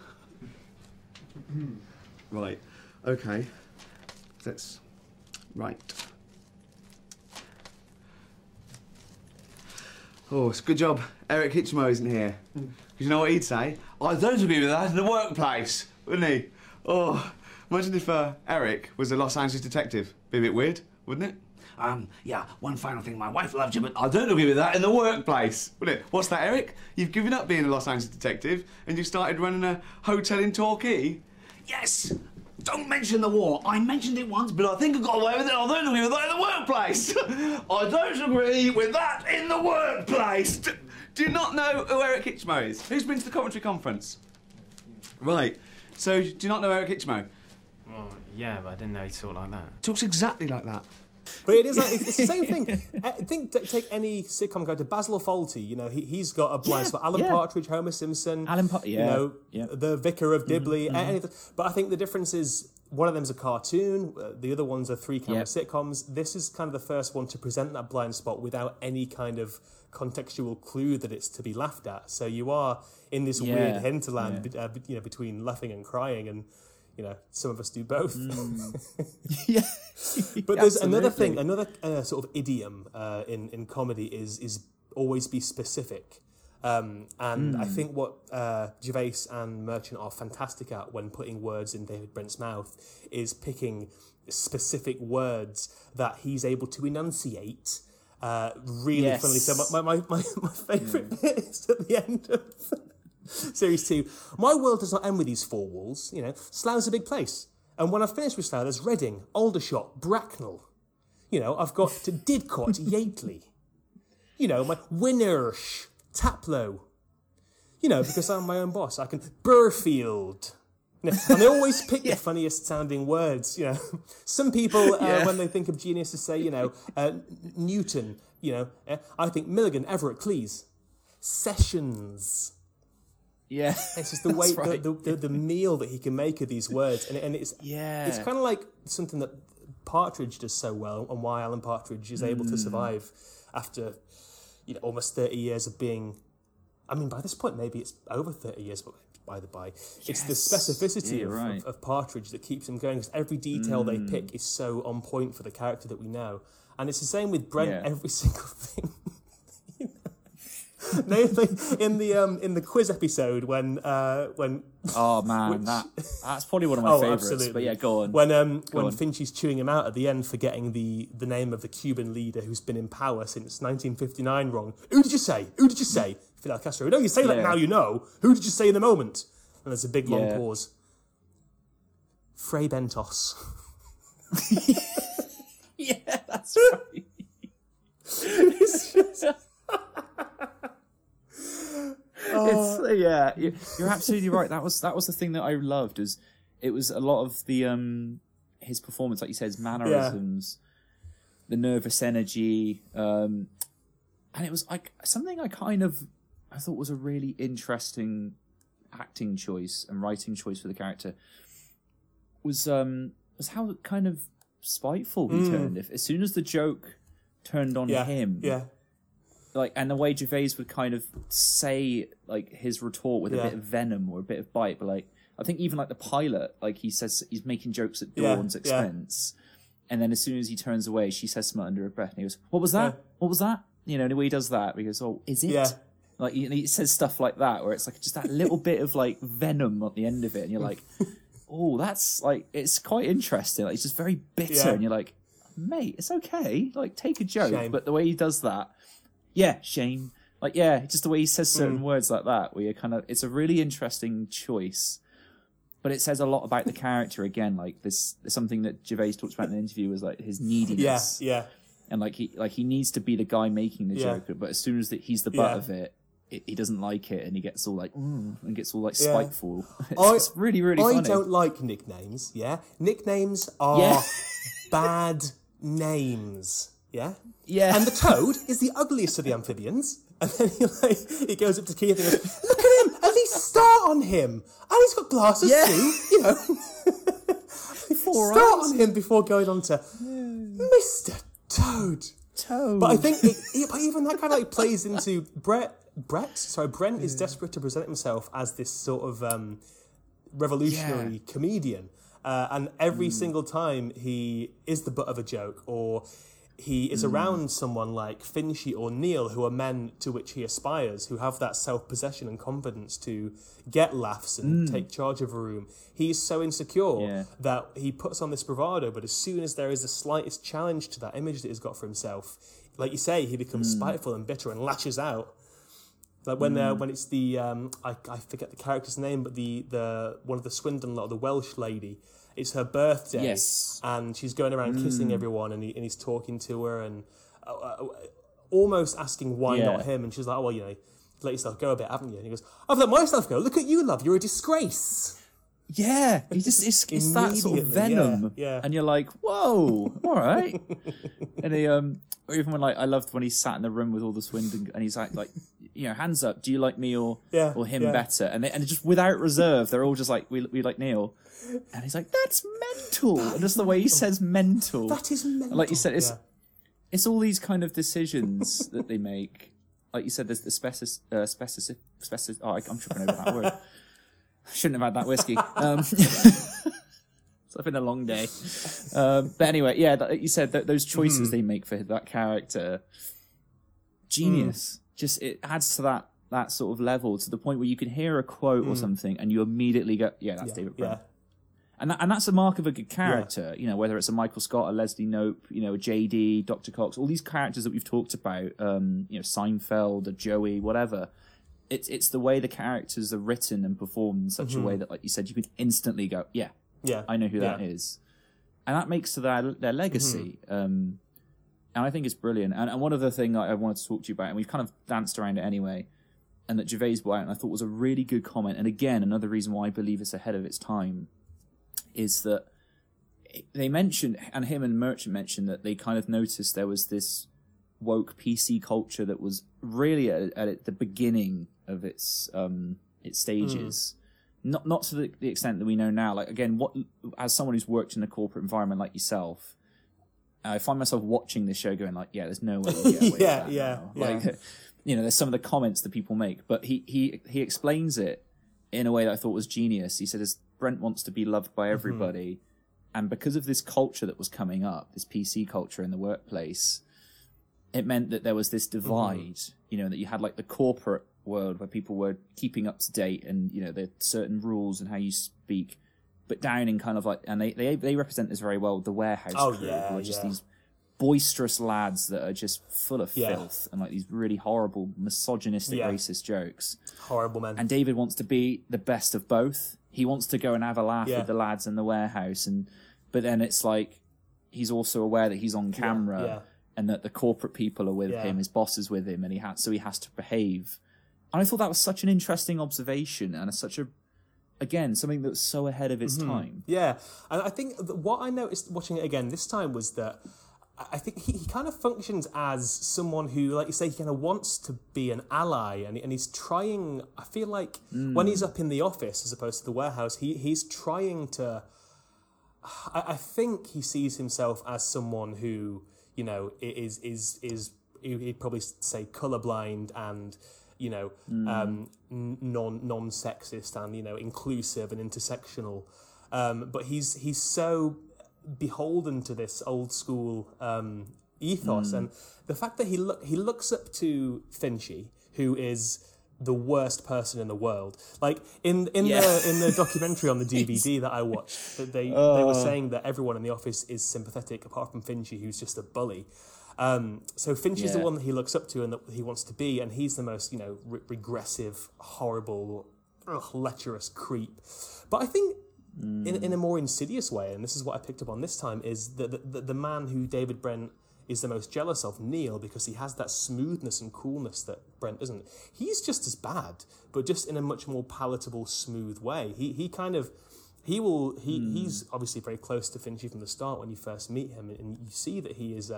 Right, okay. That's right. Oh, it's a good job Eric Hitchmo isn't here. Because you know what he'd say? I don't agree with that in the workplace, wouldn't he? Oh, imagine if Eric was a Los Angeles detective. Be a bit weird, wouldn't it? Yeah, one final thing. My wife loves you, but I don't agree with that in the workplace, wouldn't it? What's that, Eric? You've given up being a Los Angeles detective and you started running a hotel in Torquay? Yes! Don't mention the war. I mentioned it once, but I think I got away with it. I don't agree with that in the workplace. I don't agree with that in the workplace. Do you not know who Eric Hitchmo is? Who's been to the Coventry Conference? Right. So, do you not know Eric Hitchmo? Well, yeah, but I didn't know he talked like that. Talks exactly like that. But it is like, it's the same thing. I think take any sitcom character, Basil Fawlty, you know, he's got a blind spot. Alan Partridge, Homer Simpson, you know, the Vicar of Dibley. But I think the difference is one of them's a cartoon, the other one's a three-camera sitcoms. This is kind of the first one to present that blind spot without any kind of contextual clue that it's to be laughed at. So you are in this weird hinterland, you know, between laughing and crying, and you know, some of us do both. But there's another thing, another sort of idiom in comedy is always be specific. And I think what Gervais and Merchant are fantastic at when putting words in David Brent's mouth is picking specific words that he's able to enunciate really funnily. So my favourite bit is at the end of Series 2. My world does not end with these four walls. You know, Slough's a big place. And when I've finished with Slough, there's Reading, Aldershot, Bracknell. You know, I've got to Didcot, Yateley. You know, my Winnersh, Taplow. You know, because I'm my own boss. I can... Burfield. You know, and they always pick the funniest sounding words, you know. Some people, when they think of geniuses, say, you know, Newton, you know. I think Milligan, Everett, Cleese. Sessions. Yeah, it's just the way the meal that he can make of these words, and it's kind of like something that Partridge does so well, and why Alan Partridge is able to survive after, you know, almost 30 years of being. I mean, by this point, maybe it's over 30 years, but by the by, it's the specificity of Partridge that keeps him going. Because every detail they pick is so on point for the character that we know, and it's the same with Brent. Every single thing. In the quiz episode when oh man, that's probably one of my favourites. Absolutely. But yeah, go on. When Finchy's chewing him out at the end for getting the name of the Cuban leader who's been in power since 1959 wrong. Who did you say? Fidel Castro. No, you say that now. You know. Who did you say in the moment? And there's a big long pause. Fray Bentos. Yeah, that's right. It's just... You're absolutely right. That was the thing that I loved. Is it was a lot of the his performance, like you said, his mannerisms, the nervous energy, and it was like something I thought was a really interesting acting choice and writing choice for the character was how kind of spiteful he turned. If as soon as the joke turned on him, like, and the way Gervais would kind of say like his retort with a bit of venom or a bit of bite, but like I think even like the pilot, like he says he's making jokes at Dawn's expense, and then as soon as he turns away, she says something under her breath, and he goes, "What was that? What was that?" You know, and the way he does that, he goes, "Oh, is it?" Yeah. Like he says stuff like that, where it's like just that little bit of like venom at the end of it, and you're like, "Oh, that's like it's quite interesting." Like it's just very bitter, and you're like, "Mate, it's okay. Like take a joke." Shame. But the way he does that, shame. Like just the way he says certain words like that, where you're kind of, it's a really interesting choice. But it says a lot about the character again. Like this, something that Gervais talks about in the interview was like his neediness. Yeah. And like he needs to be the guy making the joke, but as soon as he's the butt of it, he doesn't like it, and he gets all like and gets all like spiteful. It's really, really funny. I don't like nicknames. Yeah, nicknames are bad names. Yeah. And the toad is the ugliest of the amphibians. And then he goes up to Keith and goes, "Look at him! At least start on him. And he's got glasses too. You know, start on him before going on to Mr. Toad." But I think even that kind of like plays into Brent is desperate to present himself as this sort of revolutionary comedian, and every single time he is the butt of a joke, or he is around someone like Finchy or Neil, who are men to which he aspires, who have that self-possession and confidence to get laughs and take charge of a room. He's so insecure that he puts on this bravado, but as soon as there is the slightest challenge to that image that he's got for himself, like you say, he becomes spiteful and bitter and lashes out. Like when it's the I forget the character's name, but the one of the Swindon lot, the Welsh lady, it's her birthday, and she's going around kissing everyone, and he's talking to her and almost asking why not him, and she's like, "Oh, well, you know, let yourself go a bit, haven't you?" And he goes, "I've let myself go. Look at you, love. You're a disgrace." Yeah, he just it's that sort of venom, and you're like, "Whoa, all right." And he or even when I loved when he sat in the room with all the Swindon, and he's like, you know, hands up, do you like me or him better? And just without reserve, they're all just like, we like Neil. And he's like, that's mental. And just the way he says mental. That is mental. And like you said, it's all these kind of decisions that they make. Like you said, there's the I'm tripping over that word. I shouldn't have had that whiskey. It's been a long day. But anyway, like you said, those choices they make for that character, genius. Just it adds to that sort of level, to the point where you can hear a quote or something and you immediately go, that's David Brent. And that's a mark of a good character, you know, whether it's a Michael Scott, a Leslie Knope, you know, a JD, Dr. Cox, all these characters that we've talked about, you know, Seinfeld, a Joey, whatever. It's the way the characters are written and performed in such a way that, like you said, you can instantly go, I know who that is. And that makes to their legacy. And I think it's brilliant. And one other thing I wanted to talk to you about, and we've kind of danced around it anyway, and that Gervais brought out, and I thought was a really good comment, and again, another reason why I believe it's ahead of its time, is that they mentioned, and him and Merchant mentioned, that they kind of noticed there was this woke PC culture that was really at the beginning of its stages. Not to the extent that we know now. Like, again, as someone who's worked in a corporate environment like yourself, I find myself watching this show going like, there's no way we get away with that now. Like, you know, there's some of the comments that people make, but he explains it in a way that I thought was genius. He said, as Brent wants to be loved by everybody, and because of this culture that was coming up, this PC culture in the workplace, it meant that there was this divide, you know, that you had like the corporate world where people were keeping up to date and, you know, there are certain rules and how you speak, but down in kind of like, and they represent this very well, the warehouse crew, who are just these boisterous lads that are just full of filth and like these really horrible misogynistic racist jokes. Horrible, man. And David wants to be the best of both. He wants to go and have a laugh with the lads in the warehouse, but then it's like he's also aware that he's on camera and that the corporate people are with him, his boss is with him, and he has to behave. And I thought that was such an interesting observation and such a again, something that's so ahead of its time. Yeah, and I think what I noticed watching it again this time was that I think he kind of functions as someone who, like you say, he kind of wants to be an ally, and he's trying. I feel like when he's up in the office as opposed to the warehouse, he's trying to. I think he sees himself as someone who, you know, is he'd probably say colorblind and, you know, non-sexist and, you know, inclusive and intersectional, but he's so beholden to this old school ethos, and the fact that he looks up to Finchy, who is the worst person in the world. Like in the documentary on the DVD that I watched, that they were saying that everyone in the office is sympathetic apart from Finchy, who's just a bully. So Finch is the one that he looks up to and that he wants to be, and he's the most, you know, regressive, horrible, lecherous creep. But I think in a more insidious way, and this is what I picked up on this time, is that the man who David Brent is the most jealous of, Neil, because he has that smoothness and coolness that Brent doesn't. He's just as bad, but just in a much more palatable, smooth way. He's obviously very close to Finchy from the start when you first meet him, and you see that he is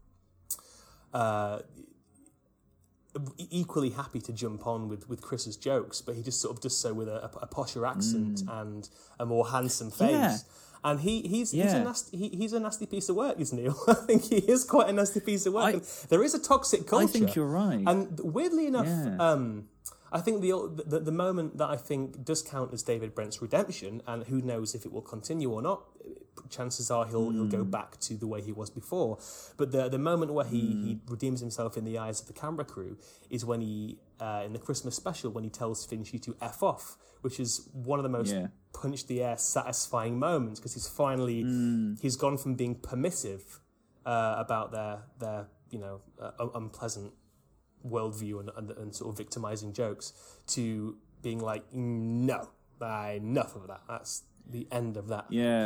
equally happy to jump on with Chris's jokes, but he just sort of does so with a posher accent and a more handsome face. Yeah. And he's a nasty piece of work, isn't he? I think he is quite a nasty piece of work. There is a toxic culture. I think you're right. And weirdly enough, I think the moment that I think does count as David Brent's redemption, and who knows if it will continue or not, chances are he'll go back to the way he was before. But the moment where he redeems himself in the eyes of the camera crew is when he, in the Christmas special, when he tells Finchy to F off, which is one of the most punch-the-air satisfying moments, because he's finally, he's gone from being permissive about their you know, unpleasant worldview and sort of victimizing jokes, to being like, no, enough of that. That's the end of that. Yeah.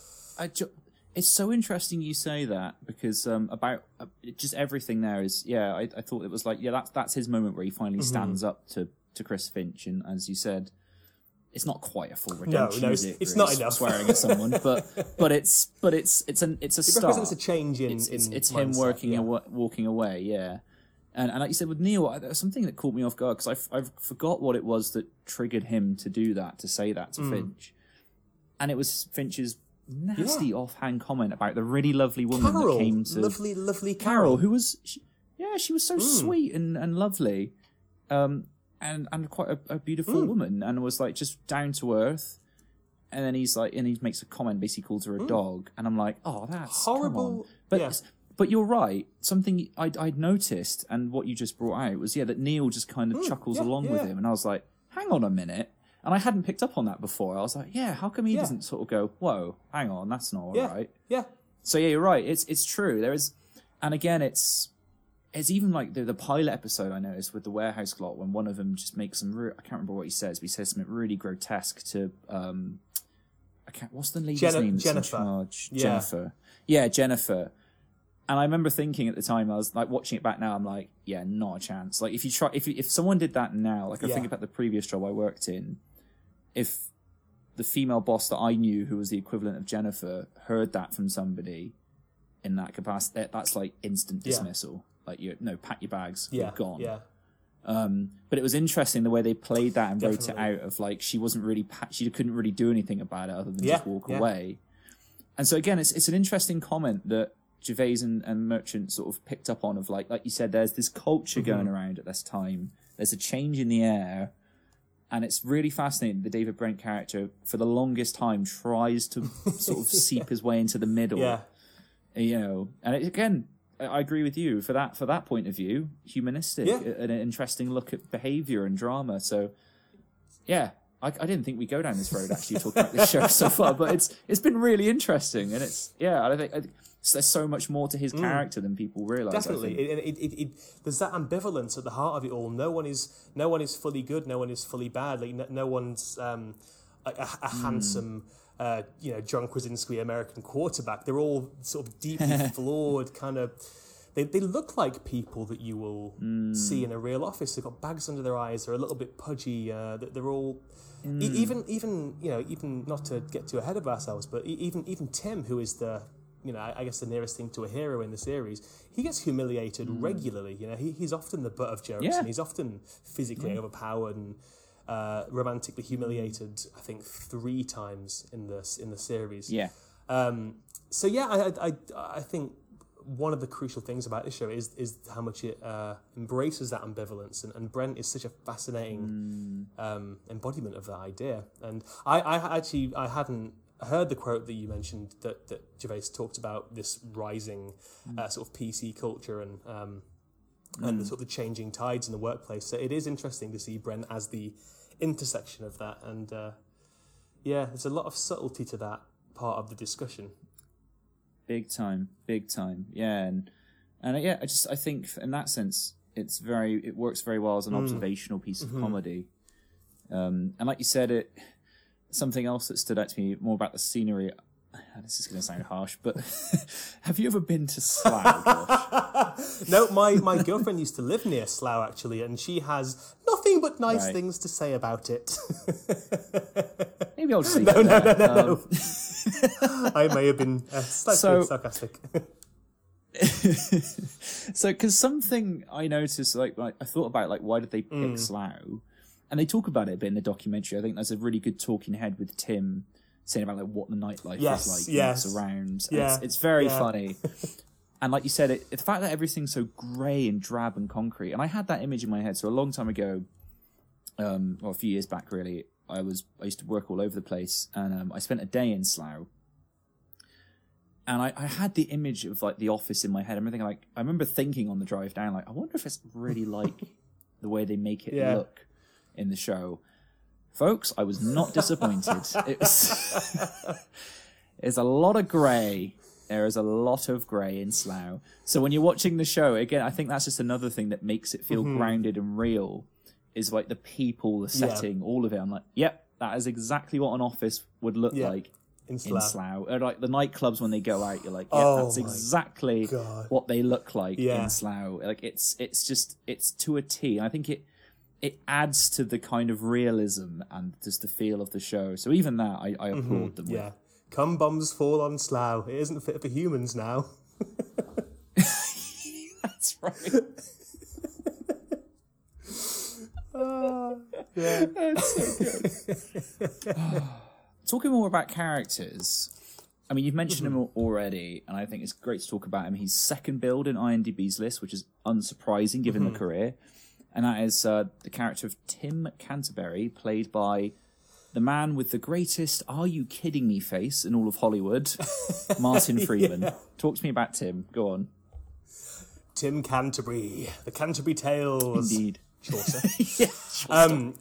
It's so interesting you say that, because about just everything there is, I thought it was like, that's his moment where he finally stands up to Chris Finch, and as you said, it's not quite a full redemption. No, it's not enough. Swearing at someone, but it's a start. It represents a change in it's him walking away. Yeah. And like you said with Neil, there's something that caught me off guard, because I forgot what it was that triggered him to do that, to say that to Finch. And it was Finch's nasty offhand comment about the really lovely woman Carol, that came to... Lovely Carol, who was... She was so sweet and lovely. And quite a beautiful woman, and was like just down to earth. And then he makes a comment, basically calls her a dog. And I'm like, oh, that's horrible. But you're right. Something I'd noticed, and what you just brought out, was that Neil just kind of chuckles along with him, and I was like, hang on a minute, and I hadn't picked up on that before. I was like, how come he doesn't sort of go, whoa, hang on, that's not all right. Yeah. So you're right. It's true. There is, and again, it's even like the pilot episode I noticed with the warehouse clock, when one of them just makes some. I can't remember what he says, but he says something really grotesque to. What's the lady's name? Jennifer. Jennifer. Yeah, Jennifer. And I remember thinking at the time, I was like watching it back now, I'm like, not a chance. Like if someone did that now, like I think about the previous job I worked in, if the female boss that I knew, who was the equivalent of Jennifer, heard that from somebody in that capacity, that's like instant dismissal. Like, pack your bags, you're gone. Yeah. But it was interesting the way they played that and wrote it out of like, she wasn't really, she couldn't really do anything about it other than just walk away. And so again, it's an interesting comment that Gervais and Merchant sort of picked up on, of like you said, there's this culture going around at this time. There's a change in the air. And it's really fascinating. The David Brent character, for the longest time, tries to sort of seep his way into the middle. Yeah. And again, I agree with you. For that point of view, humanistic, an interesting look at behaviour and drama. So, I didn't think we'd go down this road, actually, talking about this show so far. But it's been really interesting. And I think there's so much more to his character than people realise. Definitely. There's that ambivalence at the heart of it all. No one is fully good. No one is fully bad. Like no one's a handsome, John Krasinski American quarterback. They're all sort of deeply flawed, kind of. They look like people that you will see in a real office. They've got bags under their eyes. They're a little bit pudgy. They're all even not to get too ahead of ourselves, but even Tim, who is the, I guess the nearest thing to a hero in the series, he gets humiliated regularly. He's often the butt of jokes, and he's often physically overpowered and romantically humiliated. I think 3 times in the series. Yeah. So yeah, I think one of the crucial things about this show is how much it embraces that ambivalence, and Brent is such a fascinating embodiment of that idea. And I hadn't heard the quote that you mentioned that Gervais talked about this rising sort of PC culture and the sort of the changing tides in the workplace. So it is interesting to see Brent as the intersection of that, and there's a lot of subtlety to that part of the discussion. Big time, yeah, and I think in that sense it works very well as an observational piece of comedy, and like you said, something else that stood out to me more about the scenery. This is going to sound harsh, but have you ever been to Slough, Josh? No, my girlfriend used to live near Slough actually, and she has nothing but nice things to say about it. Maybe I'll just say no. I may have been slightly sarcastic. So, because something I noticed, like I thought about, like, why did they pick Slough? And they talk about it a bit in the documentary. I think there's a really good talking head with Tim saying about like what the nightlife is like around. Yeah. It's very funny. And like you said, the fact that everything's so grey and drab and concrete. And I had that image in my head. So a long time ago, a few years back really, I used to work all over the place, and I spent a day in Slough. And I had the image of like the office in my head. I remember thinking on the drive down, like, I wonder if it's really like the way they make it look in the show. Folks, I was not disappointed. It's a lot of grey. There is a lot of grey in Slough. So when you're watching the show, again, I think that's just another thing that makes it feel grounded and real, is like the people, the setting, all of it. I'm like, yep, that is exactly what an office would look like in Slough. Or like the nightclubs when they go out, you're like, that's exactly what they look like in Slough. Like it's to a T. And I think it adds to the kind of realism and just the feel of the show. So even that, I applaud them with. Come bombs fall on Slough. It isn't fit for humans now. That's right. That's so good. Talking more about characters, I mean, you've mentioned him already, and I think it's great to talk about him. He's second billed in IMDb's list, which is unsurprising given the career. And that is the character of Tim Canterbury, played by the man with the greatest "Are you kidding me" face in all of Hollywood, Martin Freeman. Talk to me about Tim. Go on. Tim Canterbury, the Canterbury Tales. Indeed. Chaucer. Chaucer.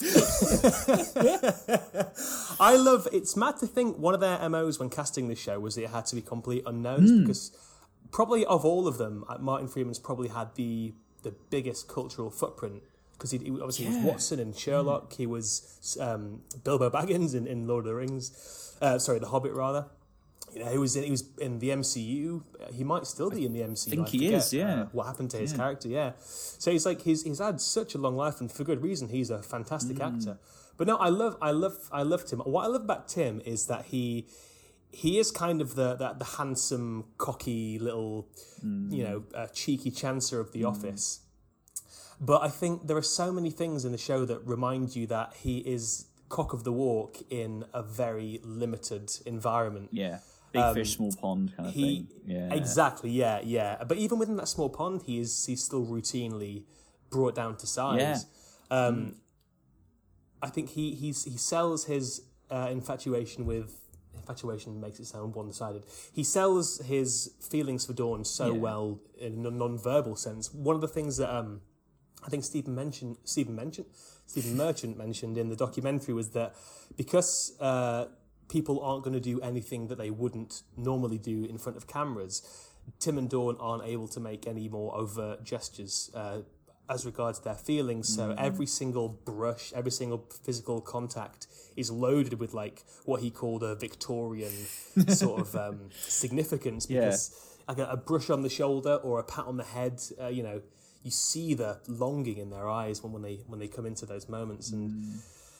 I love, it's mad to think one of their MOs when casting this show was that it had to be complete unknowns, because probably of all of them, Martin Freeman's probably had the biggest cultural footprint, because he obviously was Watson in Sherlock, he was Bilbo Baggins in Lord of the Rings, The Hobbit rather. He was in the MCU. He might still be in the MCU. I think he is. What happened to his character? Yeah. So he's had such a long life, and for good reason. He's a fantastic actor. But no, I love Tim. What I love about Tim is that he is kind of the handsome, cocky little, cheeky chancer of the office. But I think there are so many things in the show that remind you that he is cock of the walk in a very limited environment. Yeah. Big fish, small pond kind of thing. Yeah. Exactly, yeah. But even within that small pond, he's still routinely brought down to size. Yeah. I think he sells his infatuation makes it sound one-sided. He sells his feelings for Dawn so well in a non-verbal sense. One of the things that I think Stephen Merchant mentioned in the documentary was that because people aren't going to do anything that they wouldn't normally do in front of cameras, Tim and Dawn aren't able to make any more overt gestures as regards their feelings. So every single brush, every single physical contact is loaded with like what he called a Victorian sort of significance, because like a brush on the shoulder or a pat on the head, you see the longing in their eyes when they come into those moments. And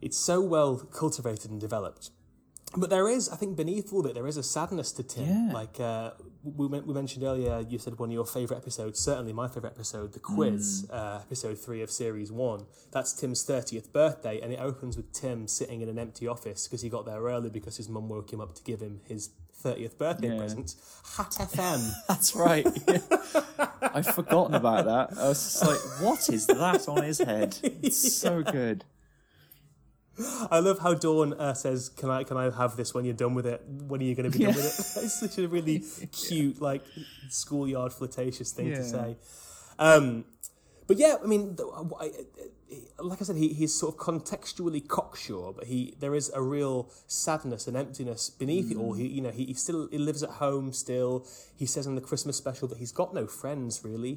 it's so well cultivated and developed. But there is, I think, beneath all of it, there is a sadness to Tim. Yeah. Like we mentioned earlier, you said one of your favourite episodes, certainly my favourite episode, The Quiz, episode 3 of series 1. That's Tim's 30th birthday, and it opens with Tim sitting in an empty office because he got there early because his mum woke him up to give him his 30th birthday present. Hat FM. That's right. I've forgotten about that. I was just like, what is that on his head? It's so good. I love how Dawn says, "Can I have this when you're done with it? When are you going to be done with it?" It's such a really cute, like schoolyard flirtatious thing to say. But yeah, I mean, like I said, he's sort of contextually cocksure, but there is a real sadness and emptiness beneath it all. He lives at home still. He says in the Christmas special that he's got no friends really.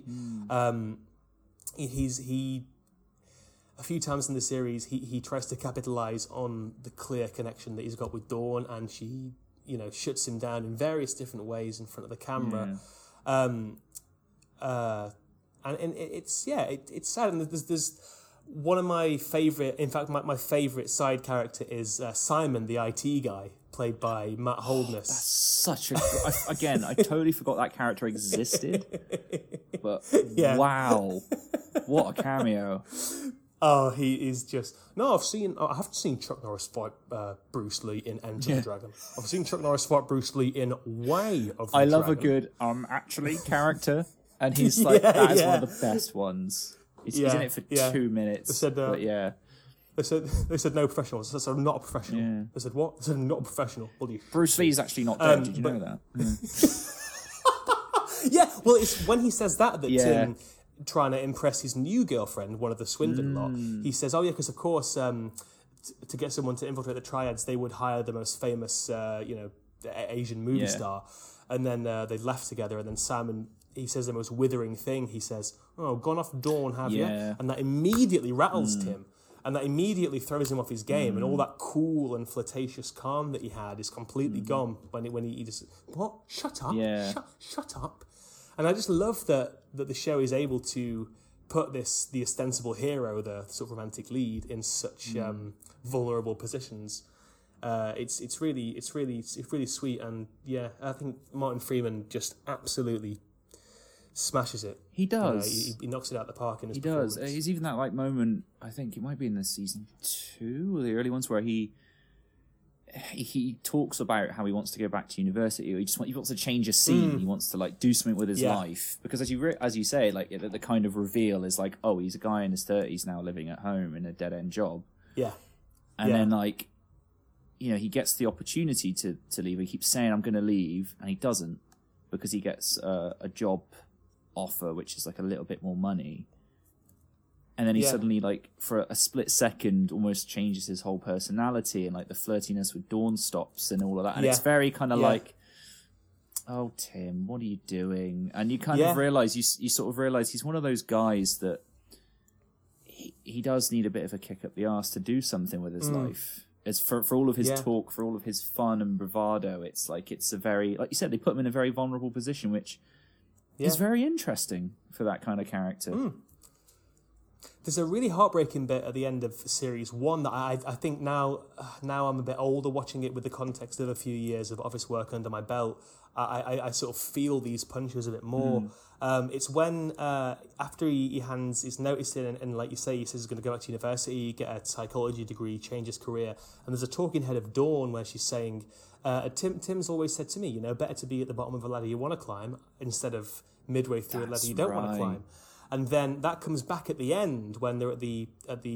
A few times in the series, he tries to capitalise on the clear connection that he's got with Dawn, and she, shuts him down in various different ways in front of the camera. And it's sad. And there's one of my favourite, in fact, my favourite side character is Simon, the IT guy, played by Matt Holdness. That's such a... Again, I totally forgot that character existed. But wow, what a cameo. Oh, he is just... No, I haven't seen Chuck Norris fight Bruce Lee in Enter the Dragon. I've seen Chuck Norris fight Bruce Lee in Way of the Dragon. I love a good actually character, and he's like, that is one of the best ones. He's in it for 2 minutes. They said, but yeah. They said no professionals. They said, I'm not a professional. Yeah. They said, what? They said, I'm not a professional. What do you... Bruce Lee's actually not dead. Did you know that? Yeah, well, it's when he says that Tim... trying to impress his new girlfriend, one of the Swindon lot, he says, oh yeah, because of course to get someone to infiltrate the Triads, they would hire the most famous Asian movie star, and then they left together, and then Simon, he says the most withering thing, he says, oh, gone off Dawn, have you? And that immediately rattles Tim, and that immediately throws him off his game, and all that cool and flirtatious calm that he had is completely gone when he just, what? Shut up. Shut up. And I just love that the show is able to put the ostensible hero, the sort of romantic lead, in such vulnerable positions. It's really sweet, and yeah, I think Martin Freeman just absolutely smashes it. He does. He knocks it out of the park in his performance. He does. He's even that moment. I think it might be in the season 2 or the early ones where he talks about how he wants to go back to university, or he wants to change a scene. He wants to do something with his life, because as you say, the kind of reveal is oh, he's a guy in his 30s now living at home in a dead end job. And then he gets the opportunity to leave. He keeps saying, I'm going to leave, and he doesn't, because he gets a job offer which is a little bit more money. And then he suddenly, for a split second, almost changes his whole personality, and the flirtiness with Dawn stops and all of that. And it's very kind of oh, Tim, what are you doing? And you kind of realise, you sort of realise he's one of those guys that he does need a bit of a kick up the arse to do something with his life. It's for all of his talk, for all of his fun and bravado, it's it's a very, like you said, they put him in a very vulnerable position, which is very interesting for that kind of character. There's a really heartbreaking bit at the end of series 1 that I think now I'm a bit older, watching it with the context of a few years of office work under my belt, I sort of feel these punches a bit more. It's when after he hands his notice in, and like you say, he says he's going to go back to university, get a psychology degree, change his career, and there's a talking head of Dawn where she's saying, Tim's always said to me, better to be at the bottom of a ladder you want to climb instead of midway through a ladder you don't want to climb. And then that comes back at the end when they're at the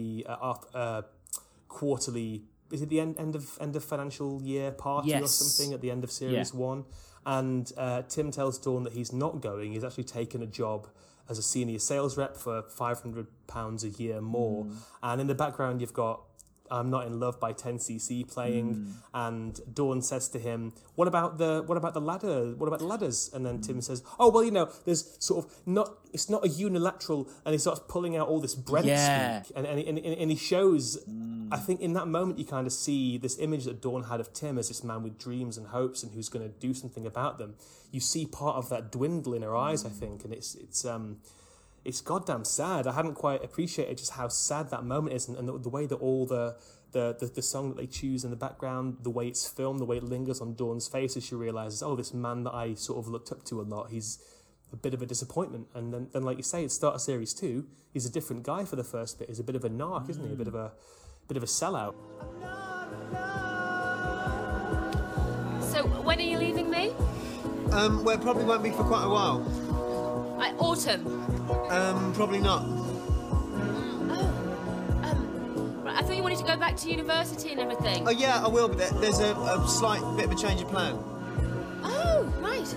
quarterly. Is it the end of financial year party or something at the end of series 1? And Tim tells Dawn that he's not going. He's actually taken a job as a senior sales rep for £500 a year more. And in the background, you've got I'm Not in Love by 10cc playing, and Dawn says to him, what about the ladder? What about the ladders? And then Tim says, oh, well, there's sort of it's not a unilateral, and he starts pulling out all this Brent speak, and he shows, I think in that moment you kind of see this image that Dawn had of Tim as this man with dreams and hopes and who's going to do something about them. You see part of that dwindle in her eyes, I think, and it's goddamn sad. I hadn't quite appreciated just how sad that moment is, and the way that all the the song that they choose in the background, the way it's filmed, the way it lingers on Dawn's face as she realises, oh, this man that I sort of looked up to a lot, he's a bit of a disappointment. And then like you say, at the start of series 2, he's a different guy for the first bit. He's a bit of a narc, isn't he? A bit of a sellout. So when are you leaving me? Well, it probably won't be for quite a while. Autumn. Probably not. I thought you wanted to go back to university and everything. Oh yeah, I will, but there's a slight bit of a change of plan. Oh, right.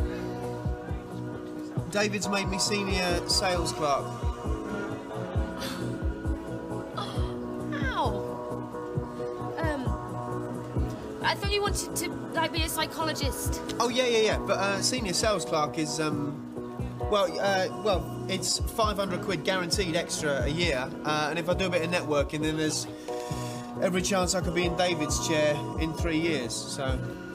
David's made me senior sales clerk. Ow. I thought you wanted to be a psychologist. Oh yeah. But senior sales clerk is well, it's 500 quid guaranteed extra a year, and if I do a bit of networking, then there's every chance I could be in David's chair in 3 years. So.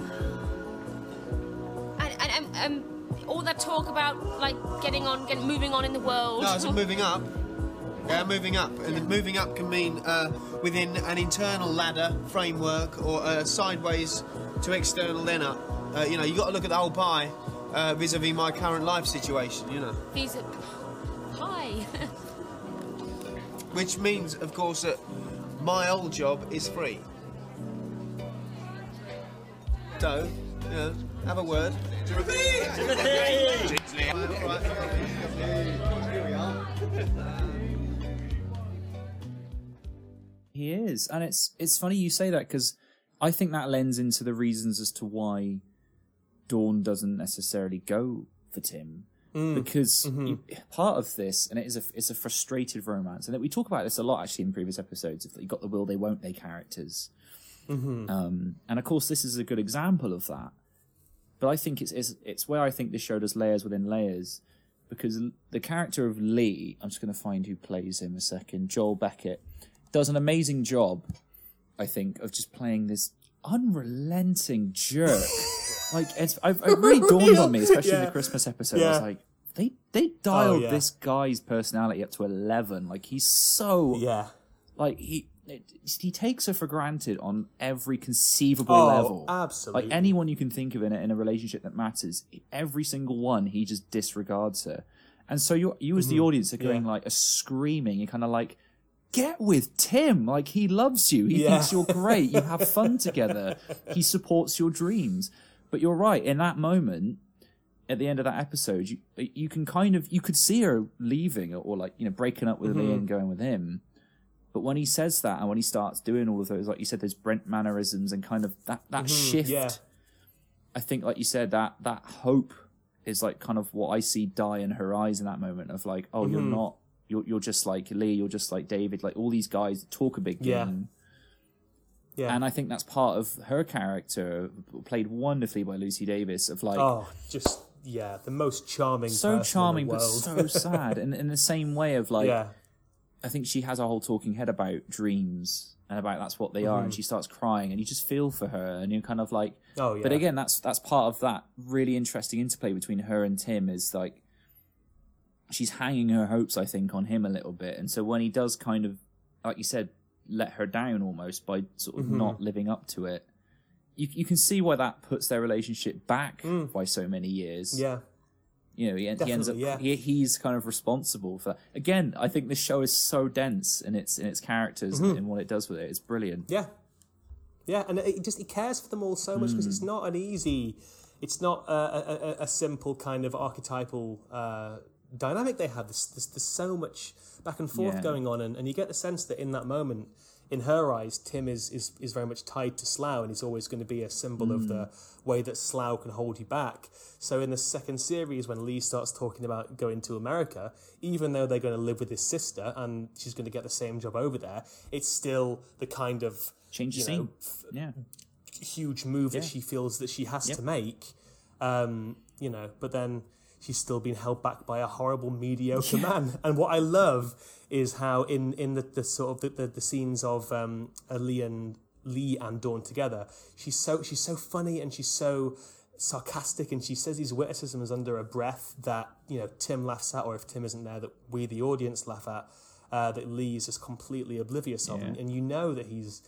And all that talk about moving on in the world. No, so moving up. Yeah, moving up, and moving up can mean within an internal ladder framework or sideways to external then up. You got to look at the whole pie. Vis-a-vis my current life situation, Hi. Which means, of course, that my old job is free. So, have a word. Timothy! He is, and it's funny you say that, because I think that lends into the reasons as to why Dawn doesn't necessarily go for Tim, because part of this, and it's a frustrated romance, and we talk about this a lot actually in previous episodes. If you got the will they won't they characters, and of course this is a good example of that. But I think it's where I think this show does layers within layers, because the character of Lee, I'm just going to find who plays him a second, Joel Beckett, does an amazing job, I think, of just playing this unrelenting jerk. Like, it really dawned on me, especially in the Christmas episode. I was like, they dialed this guy's personality up to 11. Like, he's so... Yeah. Like, he takes her for granted on every conceivable level. Absolutely. Like, anyone you can think of in a relationship that matters, every single one, he just disregards her. And so you as the audience are going, like, screaming. You're kind of like, get with Tim. Like, he loves you. He thinks you're great. You have fun together. He supports your dreams. But you're right. In that moment, at the end of that episode, you can you could see her leaving or breaking up with Lee and going with him. But when he says that, and when he starts doing all of those, like you said, those Brent mannerisms and kind of that shift, I think, like you said, that hope is like kind of what I see die in her eyes in that moment of like, oh, you're just like Lee, you're just like David, like all these guys that talk a big game. Yeah. And I think that's part of her character, played wonderfully by Lucy Davis, of like... Oh, just, the most charming so person charming, in the but world. so sad. And in the same way of like... Yeah. I think she has a whole talking head about dreams and about that's what they are, and she starts crying, and you just feel for her, and you're kind of like... Oh, yeah. But again, that's part of that really interesting interplay between her and Tim, is like... She's hanging her hopes, I think, on him a little bit. And so when he does kind of, like you said, let her down almost by sort of not living up to it, you can see why that puts their relationship back by so many years. Yeah. He ends up, he's kind of responsible for that. Again, I think this show is so dense in its characters and what it does with it. It's brilliant. Yeah. Yeah, and it cares for them all so much, because it's not it's not a simple kind of archetypal dynamic they have. There's so much back and forth going on, and you get the sense that in that moment, in her eyes, Tim is very much tied to Slough, and he's always going to be a symbol of the way that Slough can hold you back. So in the second series, when Lee starts talking about going to America, even though they're going to live with his sister and she's going to get the same job over there, it's still the kind of huge move that she feels that she has to make. But then she's still being held back by a horrible, mediocre man. And what I love is how in the sort of the scenes of Lee and Dawn together, she's so funny and she's so sarcastic, and she says these witticisms under her breath that Tim laughs at, or if Tim isn't there, that we the audience laugh at. that Lee's just completely oblivious of, and you know that he's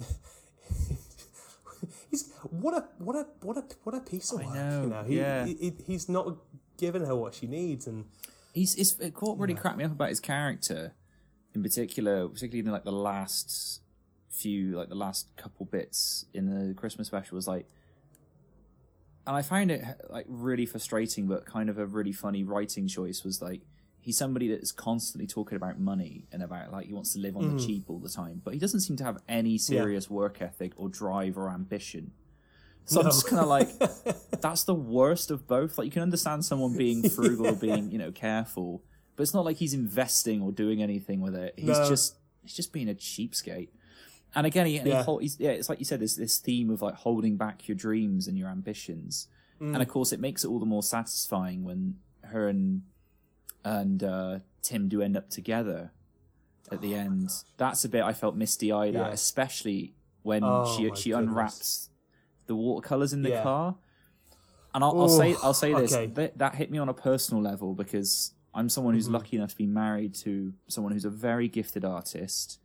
what a piece of work. He's not giving her what she needs, and what really cracked me up about his character in particularly in like the last couple bits in the Christmas special was like, and I find it like really frustrating, but kind of a really funny writing choice was like, he's somebody that's constantly talking about money and about like he wants to live on the cheap all the time, but he doesn't seem to have any serious work ethic or drive or ambition. So I'm just kind of like, that's the worst of both. Like, you can understand someone being frugal or being, careful, but it's not like he's investing or doing anything with it. He's just being a cheapskate. And again, it's like you said, there's this theme of like holding back your dreams and your ambitions. And of course, it makes it all the more satisfying when her and Tim do end up together at the end. That's a bit I felt misty-eyed at, especially when she unwraps the watercolors in the car. And I'll say this, that hit me on a personal level because I'm someone who's lucky enough to be married to someone who's a very gifted artist,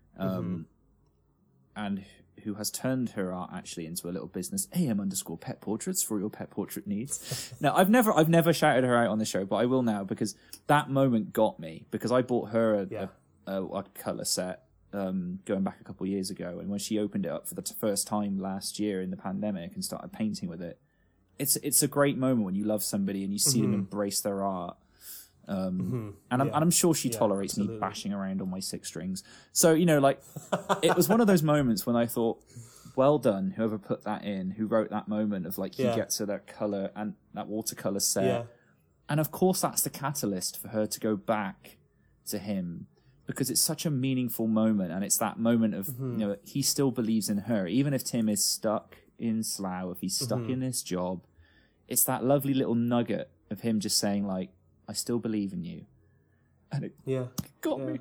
and who has turned her art actually into a little business, AM_pet portraits for your pet portrait needs. Now, I've never shouted her out on the show, but I will now because that moment got me, because I bought her a colour set going back a couple of years ago, and when she opened it up for the first time last year in the pandemic and started painting with it, it's a great moment when you love somebody and you see them embrace their art. And I'm sure she tolerates me bashing around on my 6 strings. So, like, it was one of those moments when I thought, well done, whoever put that in, who wrote that moment of like, he gets her that colour and that watercolour set. Yeah. And of course, that's the catalyst for her to go back to him, because it's such a meaningful moment. And it's that moment of, he still believes in her, even if Tim is stuck in Slough, if he's stuck in this job. It's that lovely little nugget of him just saying like, I still believe in you, and it got me.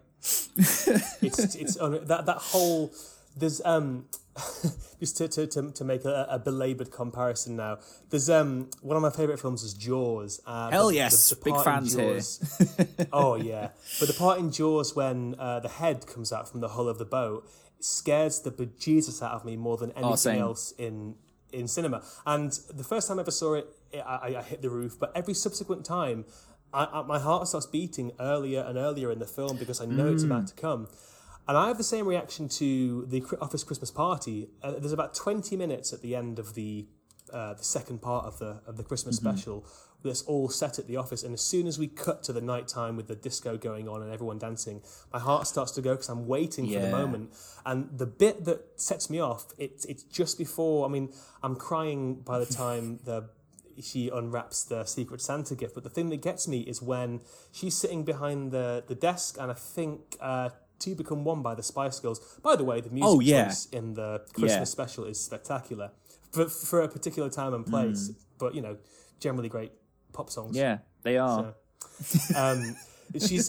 it's that whole. There's just to make a belabored comparison now. There's one of my favourite films is Jaws. Hell yes, the big fans here. Oh yeah, but the part in Jaws when the head comes out from the hull of the boat scares the bejesus out of me more than anything else in cinema. And the first time I ever saw it, I hit the roof. But every subsequent time, my heart starts beating earlier and earlier in the film because I know it's about to come. And I have the same reaction to the Office Christmas Party. There's about 20 minutes at the end of the second part of the Christmas special that's all set at the office. And as soon as we cut to the night time with the disco going on and everyone dancing, my heart starts to go because I'm waiting for the moment. And the bit that sets me off, it's just before. I mean, I'm crying by the time she unwraps the Secret Santa gift. But the thing that gets me is when she's sitting behind the desk, and I think Two Become One by the Spice Girls. By the way, the music choice in the Christmas special is spectacular for a particular time and place. But, generally great pop songs. Yeah, they are. So, she's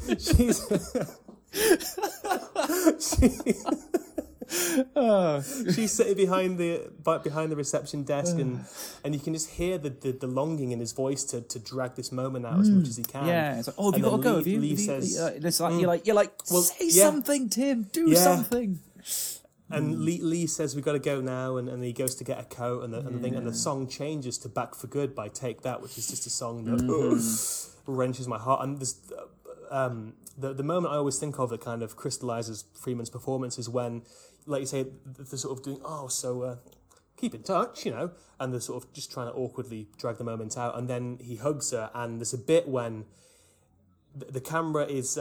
sitting behind the reception desk, and you can just hear the longing in his voice to drag this moment out as much as he can. Yeah, it's like, have you got to go? Lee says, you're like, well, say something, Tim, do something. And Lee says, "We got to go now," and he goes to get a coat, and the song changes to "Back for Good" by Take That, which is just a song that wrenches my heart. And this, the moment I always think of that kind of crystallizes Freeman's performance is when, like you say, they're sort of doing, keep in touch, and they're sort of just trying to awkwardly drag the moment out, and then he hugs her, and there's a bit when the camera is,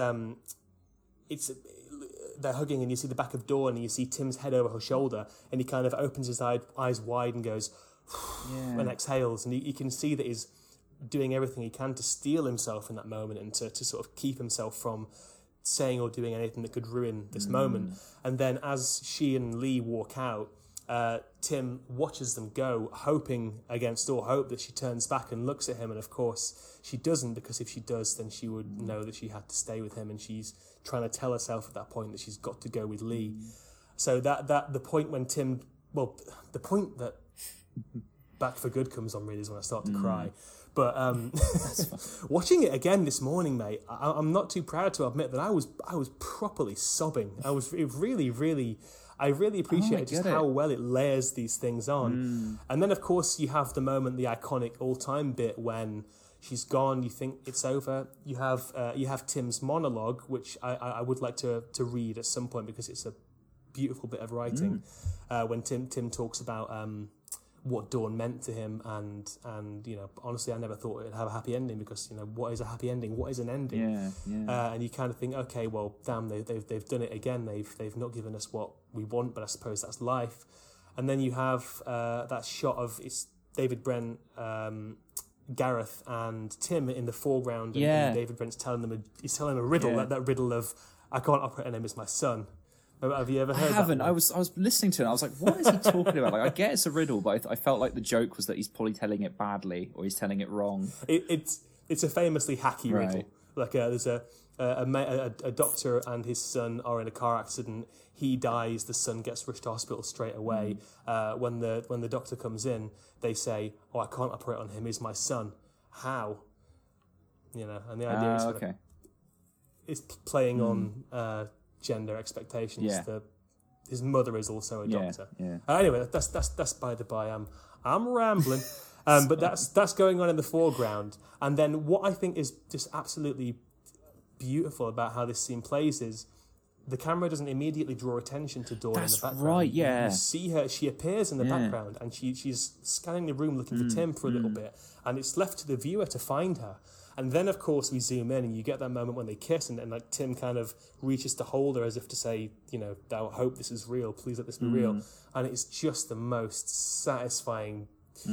they're hugging, and you see the back of Dawn, and you see Tim's head over her shoulder, and he kind of opens his eyes wide and goes, and exhales, and you can see that he's doing everything he can to steel himself in that moment and to sort of keep himself from saying or doing anything that could ruin this moment. And then as she and Lee walk out, Tim watches them go, hoping against all hope that she turns back and looks at him, and of course she doesn't, because if she does, then she would know that she had to stay with him, and she's trying to tell herself at that point that she's got to go with Lee. So that the point when Tim, the point that Back for Good comes on really is when I start to cry. But watching it again this morning, mate, I'm not too proud to admit that I was properly sobbing. I really appreciate just how well it layers these things on. And then, of course, you have the moment, the iconic all-time bit when she's gone, you think it's over. You have Tim's monologue, which I would like to read at some point because it's a beautiful bit of writing. When Tim talks about what Dawn meant to him, and honestly, I never thought it'd have a happy ending because what is a happy ending? What is an ending? And you kind of think, okay, well, damn, they've done it again. They've not given us what we want, but I suppose that's life. And then you have that shot of it's David Brent, Gareth, and Tim in the foreground, and David Brent's telling them a riddle, that riddle of I can't operate on him as my son. Have you ever heard? I haven't. That I was listening to it. And I was like, "What is he talking about?" Like, I get it's a riddle, but I felt like the joke was that he's probably telling it badly or he's telling it wrong. It's a famously hacky riddle. Like there's a doctor and his son are in a car accident. He dies. The son gets rushed to hospital straight away. When the doctor comes in, they say, "Oh, I can't operate on him. He's my son." How? And the idea is it's playing on. Gender expectations. His mother is also a doctor. Anyway, that's by the by. I'm rambling, but that's going on in the foreground. And then what I think is just absolutely beautiful about how this scene plays is the camera doesn't immediately draw attention to Dawn in the background. Right, yeah. You see her; she appears in the background, and she's scanning the room looking for Tim for a little bit, and it's left to the viewer to find her. And then, of course, we zoom in and you get that moment when they kiss and like Tim kind of reaches to hold her as if to say, I hope this is real. Please let this be real. And it's just the most satisfying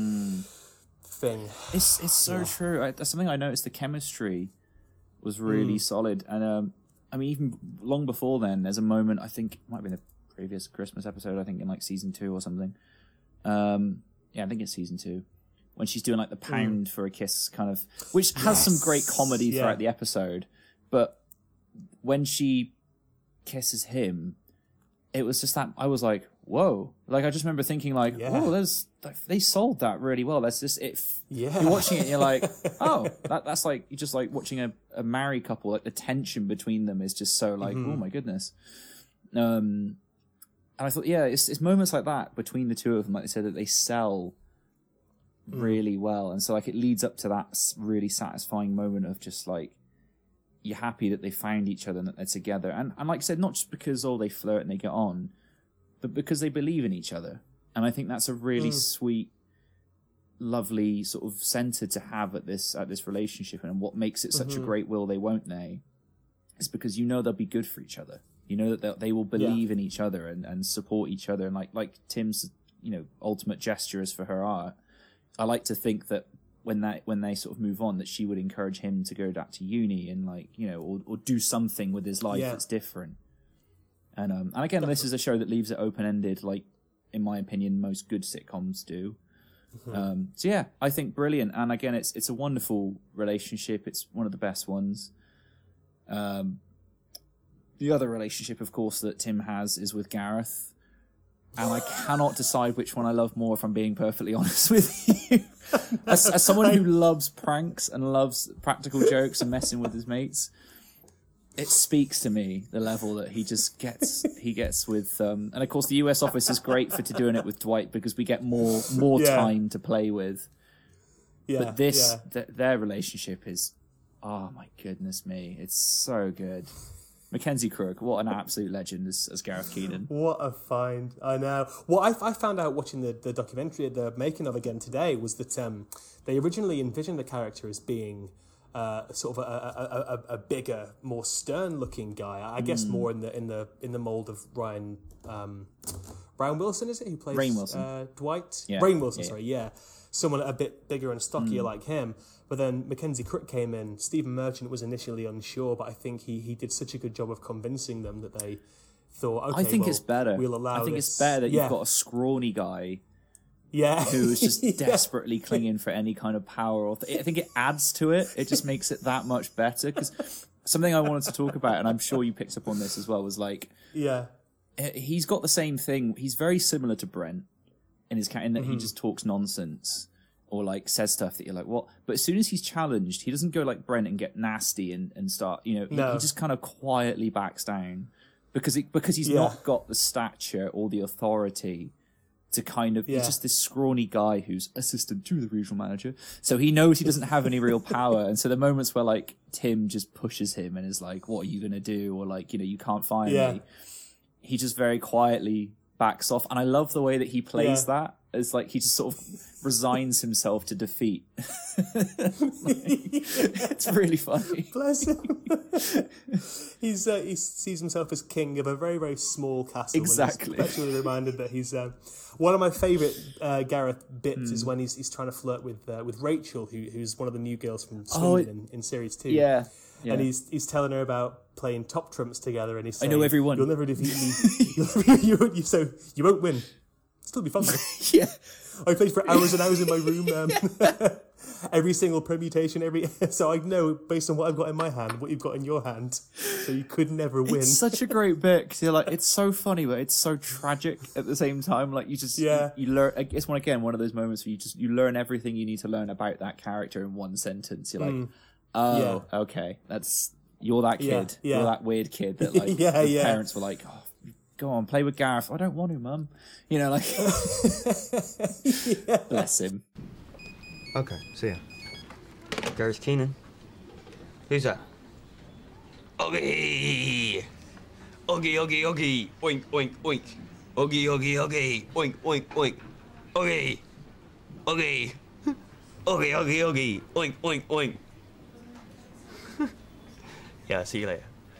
thing. It's so true. That's something I noticed. The chemistry was really solid. And, even long before then, there's a moment, I think it might have been a previous Christmas episode, I think in like season 2 or something. I think it's season 2. When she's doing like the pound for a kiss kind of, which has some great comedy throughout the episode. But when she kisses him, it was just that, I was like, whoa. Like, I just remember thinking like, oh, they sold that really well. That's just it. You're watching it and you're like, oh, that's like, you're just like watching a married couple. Like the tension between them is just so like, oh my goodness. And I thought, it's moments like that between the two of them, like they said, that they sell really well. And so like it leads up to that really satisfying moment of just like you're happy that they found each other and that they're together, and like I said, not just because they flirt and they get on, but because they believe in each other. And I think that's a really sweet, lovely sort of center to have at this relationship. And what makes it such a great will they won't they is because they'll be good for each other. That they will believe in each other and support each other. And like Tim's ultimate gesture is for her art. I like to think that when they sort of move on, that she would encourage him to go back to uni and or do something with his life that's different. And again, this is a show that leaves it open ended, like in my opinion, most good sitcoms do. I think brilliant. And again, it's a wonderful relationship. It's one of the best ones. The other relationship, of course, that Tim has is with Gareth. And I cannot decide which one I love more, if I'm being perfectly honest with you. As someone who loves pranks and loves practical jokes and messing with his mates, it speaks to me the level that he gets with. And of course, the US office is great for doing it with Dwight because we get more time to play with. But their relationship is, oh my goodness me, it's so good. Mackenzie Crook, what an absolute legend as Gareth Keenan. What a find. I know. What I found out watching the documentary, the making of again today, was that they originally envisioned the character as being sort of a bigger, more stern-looking guy. I guess more in the mold of Ryan Wilson, is it? Who plays Rainn Wilson. Dwight? Yeah. Rainn Wilson, sorry, yeah. Someone a bit bigger and stockier like him. But then Mackenzie Crook came in. Stephen Merchant was initially unsure, but I think he did such a good job of convincing them that they thought, okay, it's better. We'll allow I think this. it's better that you've got a scrawny guy who is just desperately clinging for any kind of power. I think it adds to it. It just makes it that much better. Because something I wanted to talk about, and I'm sure you picked up on this as well, was like, he's got the same thing. He's very similar to Brent in his in that he just talks nonsense or like says stuff that you're like, what? But as soon as he's challenged, he doesn't go like Brent and get nasty and start, he just kind of quietly backs down because he's not got the stature or the authority to kind of, he's just this scrawny guy who's assistant to the regional manager. So he knows he doesn't have any real power. And so the moments where like Tim just pushes him and is like, what are you going to do? Or like, you can't fire me. He just very quietly backs off. And I love the way that he plays that. It's like he just sort of resigns himself to defeat. It's really funny. Bless him. He sees himself as king of a very, very small castle. Exactly. He's actually reminded that he's one of my favourite Gareth bits is when he's trying to flirt with Rachel, who's one of the new girls from Swindon in series 2. Yeah. And he's telling her about playing top trumps together, and he's saying, I know everyone. You'll never defeat me. So you won't win. Still be fun though. Yeah. I played for hours and hours in my room. Every single permutation, so I know based on what I've got in my hand, what you've got in your hand. So you could never win. It's such a great bit because you're like, it's so funny, but it's so tragic at the same time. Like you just, you learn. It's one of those moments where you learn everything you need to learn about that character in one sentence. You're like, okay, you're that kid. You're that weird kid that like parents were like, oh, go on, play with Gareth. I don't want to, Mum. Like, bless him. Okay, see ya. Gareth Keenan. Who's that? Oggy! Oggy, oggy, oggy. Oink, oink, oink. Oggy, oggy, oggy. Oink, oink, oink. Oggy! Oggy! Oggy, oggy, oggy. Oink, oink, oink. Yeah, see you later.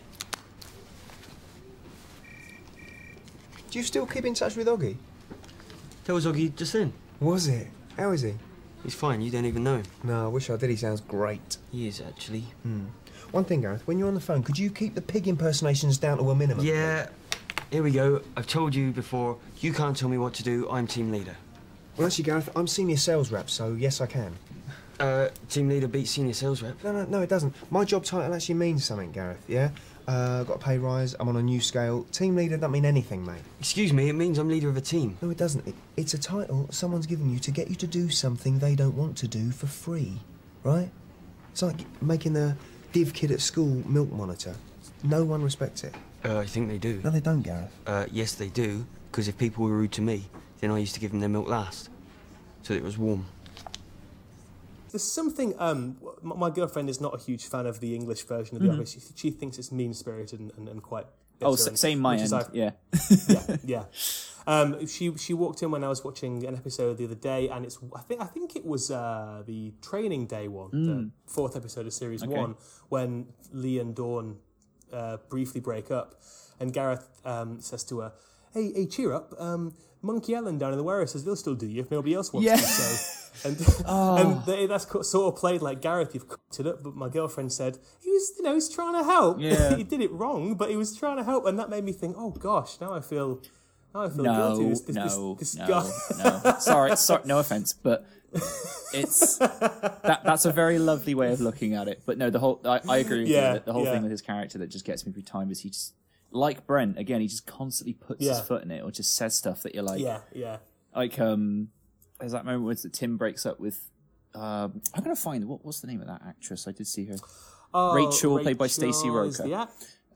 Do you still keep in touch with Oggy? That was Oggy just then. Was it? How is he? He's fine, you don't even know him. No, I wish I did. He sounds great. He is, actually. One thing, Gareth, when you're on the phone, could you keep the pig impersonations down to a minimum? Yeah, here we go. I've told you before, you can't tell me what to do. I'm team leader. Well, actually, Gareth, I'm senior sales rep, so yes, I can. Team leader beats senior sales rep? No, it doesn't. My job title actually means something, Gareth, yeah? Got a pay rise, I'm on a new scale. Team leader doesn't mean anything, mate. Excuse me, it means I'm leader of a team. No, it doesn't. It's a title someone's given you to get you to do something they don't want to do for free, right? It's like making the div kid at school milk monitor. No one respects it. I think they do. No, they don't, Gareth. Yes, they do, because if people were rude to me, then I used to give them their milk last, so that it was warm. There's something. My girlfriend is not a huge fan of the English version of The Office. She thinks it's mean-spirited and quite. Same my end. Yeah. yeah. She walked in when I was watching an episode the other day, and I think it was the training day one, the 4th episode of series 1, when Lee and Dawn briefly break up, and Gareth says to her, "Hey, cheer up! Monkey Ellen down in the warehouse says they'll still do you if nobody else wants to." So. And that's sort of played like, Gareth, you've cocked it up. But my girlfriend said he was trying to help. Yeah. He did it wrong, but he was trying to help, and that made me think, oh gosh, now I feel guilty. This guy. No. Sorry, no offense, but it's that's a very lovely way of looking at it. But no, I agree with you that the whole thing with his character that just gets me every time is he just, like Brent again, he just constantly puts his foot in it or just says stuff that you're like, like there's that moment where Tim breaks up with I'm gonna find what's the name of that actress? I did see her. Rachel, played by Stacey Roker.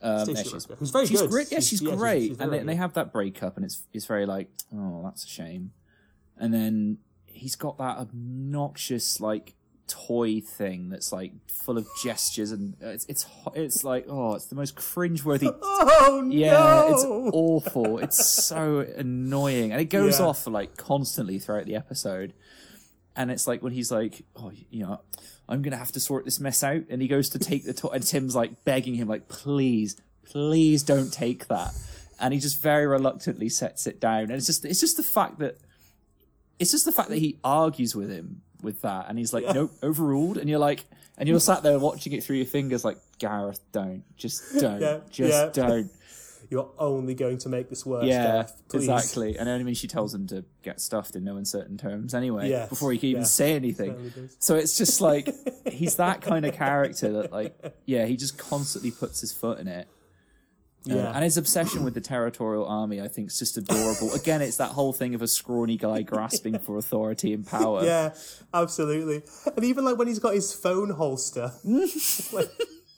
Who's very good. Great. Yeah, she's great. And they have that breakup, and it's very like, oh, that's a shame. And then he's got that obnoxious like toy thing that's like full of gestures, and it's like, oh, it's the most cringeworthy. Oh no! Yeah, it's awful. It's so annoying, and it goes off like constantly throughout the episode. And it's like when he's like, oh, I'm gonna have to sort this mess out, and he goes to take the toy, and Tim's like begging him, like, please don't take that, and he just very reluctantly sets it down. And it's just the fact that he argues with him with that, and he's like, nope, overruled, and you're sat there watching it through your fingers, like, Gareth, don't. You're only going to make this worse, yeah, Gareth, please. Exactly. And I mean, she tells him to get stuffed in no uncertain terms anyway, before he can even say anything. So it's just like, he's that kind of character that, like, he just constantly puts his foot in it. And his obsession with the territorial army, I think, is just adorable. Again, it's that whole thing of a scrawny guy grasping for authority and power. Yeah, absolutely. And even like when he's got his phone holster. Like...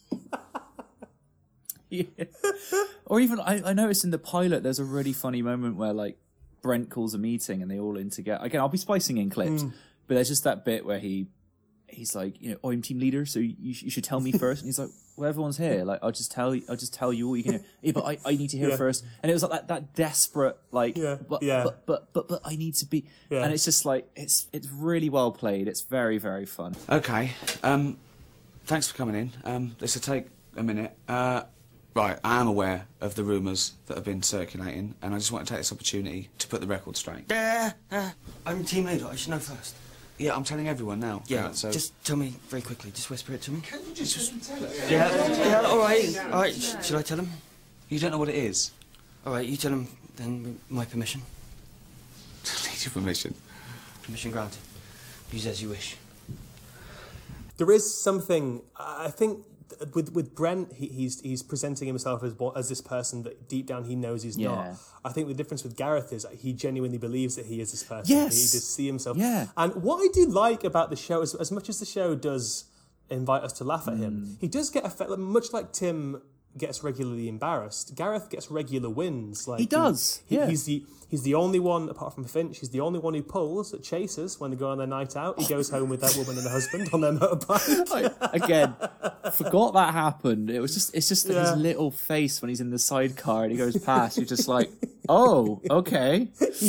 yeah. Or even, I noticed in the pilot, there's a really funny moment where like Brent calls a meeting and they all in together. Again, I'll be spicing in clips, but there's just that bit where he's like, I'm team leader, so you should tell me first. And he's like, well, everyone's here. Like, I'll just tell you all you can hear. Yeah, but I need to hear first. And it was like that desperate, like, but I need to be. Yeah. And it's just like, it's really well played. It's very, very fun. Okay. Thanks for coming in. This will take a minute. Right, I am aware of the rumours that have been circulating, and I just want to take this opportunity to put the record straight. I'm team leader. I should know first. Yeah, I'm telling everyone now. Yeah, so just tell me very quickly. Just whisper it to me. Can you just tell it? Yeah, all right. Should I tell him? You don't know what it is? All right, you tell him, then with my permission. I need your permission. Permission granted. Use as you wish. There is something, I think, with Brent, he's presenting himself as this person that deep down he knows he's not. I think the difference with Gareth is that he genuinely believes that he is this person. Yes. He does see himself. Yeah. And what I do like about the show, as much as the show does invite us to laugh at him, he does get much like Tim gets regularly embarrassed. Gareth gets regular wins. Like he does. He's the only one, apart from Finch, he's the only one who pulls at chasers when they go on their night out. He goes home with that woman and her husband on their motorbike. Again, forgot that happened. It's just his little face when he's in the sidecar and he goes past. You're just like, oh, okay.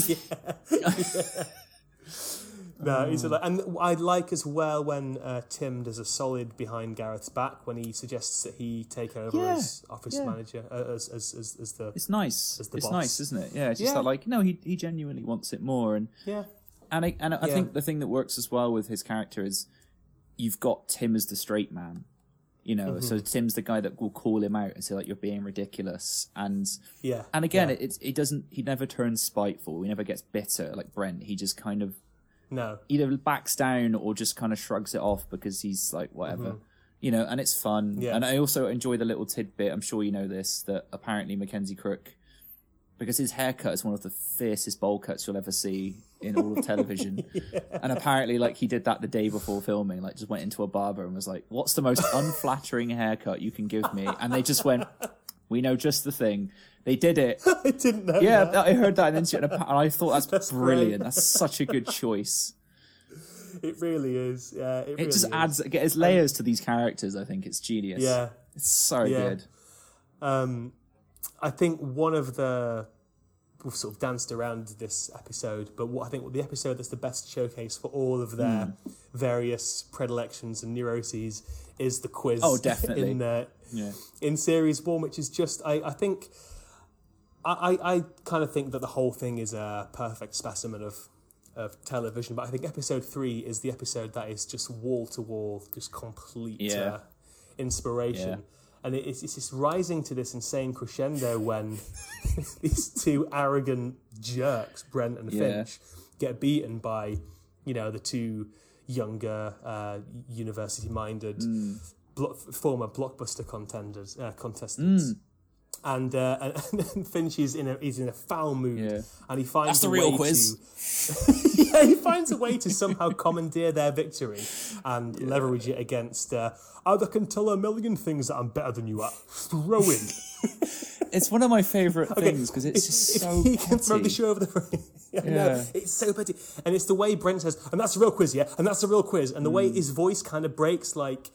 No, he's and I like as well when Tim does a solid behind Gareth's back when he suggests that he take over as office manager, as the. It's nice. As the it's boss. Nice, isn't it? Yeah, it's just that, like, no, he genuinely wants it more, and I think the thing that works as well with his character is you've got Tim as the straight man, so Tim's the guy that will call him out and say, like, you're being ridiculous, and again, he never turns spiteful, he never gets bitter like Brent. He just kind of either backs down or just kind of shrugs it off because he's like, whatever, and it's fun. Yeah. And I also enjoy the little tidbit, I'm sure you know this, that apparently Mackenzie Crook, because his haircut is one of the fiercest bowl cuts you'll ever see in all of television. And apparently, like, he did that the day before filming, like, just went into a barber and was like, what's the most unflattering haircut you can give me? And they just went, we know just the thing. They did it. I didn't know that. I heard that in an interview, and I thought that's brilliant. Great. That's such a good choice. It really is. Yeah, it really just adds, gets layers to these characters. I think it's genius. Yeah, it's so good. I think one of we've sort of danced around this episode, but I think the episode that's the best showcase for all of their various predilections and neuroses is the quiz. Oh, definitely. In series one, which is just, I think, I kind of think that the whole thing is a perfect specimen of television, but I think episode 3 is the episode that is just wall to wall, just complete inspiration. Yeah. And it's just rising to this insane crescendo when these two arrogant jerks, Brent and Finch, get beaten by, the two younger, university-minded, former blockbuster contestants. And Finch is in a foul mood, and he finds the real quiz. He finds a way to somehow commandeer their victory and leverage it against. I can tell a million things that I'm better than you at. Throw in. It's one of my favourite things because it's just so he can throw the show over the frame. No, it's so petty, and it's the way Brent says, and that's a real quiz, and that's a real quiz, and the way his voice kind of breaks, like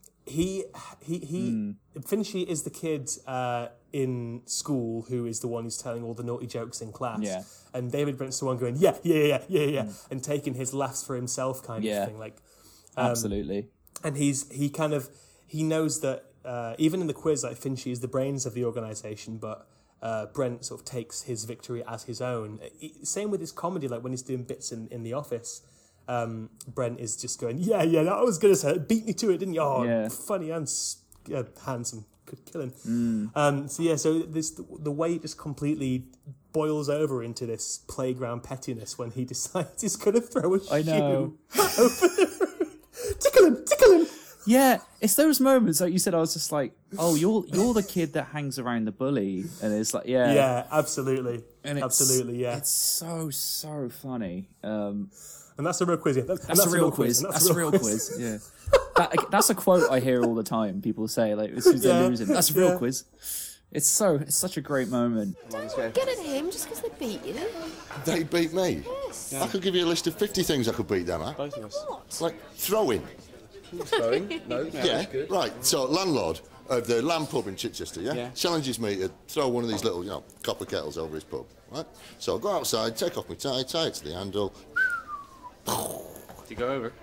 Finchy is the kid in school who is the one who's telling all the naughty jokes in class, and David Brent's the one going and taking his laughs for himself kind of thing, like absolutely. And he knows that even in the quiz, like, Finchy is the brains of the organisation, but Brent sort of takes his victory as his own. Same with his comedy, like when he's doing bits in The Office. Brent is just going, that was good as hell. Beat me to it, didn't you? Oh, funny and handsome, good killing. So the way it just completely boils over into this playground pettiness when he decides he's going to throw a shoe over the room. Tickle him! Yeah, It's those moments, like you said, I was just like, oh, you're the kid that hangs around the bully, and it's like, yeah. Yeah, absolutely. And absolutely, yeah. It's so funny. And that's a real quiz, yeah. That's a real quiz. That's a real quiz, yeah. That's a quote I hear all the time. People say, like, as soon as they're losing, that's a real quiz. It's such a great moment. Don't get at him just because they beat you. They beat me? Yes. I could give you a list of 50 things I could beat them at. Both of us. What? Like throwing. Throwing? No. Yeah, right. So, landlord of the Lamb pub in Chichester, yeah? Challenges me to throw one of these little, copper kettles over his pub, right? So I go outside, take off my tie it to the handle. Do you go over?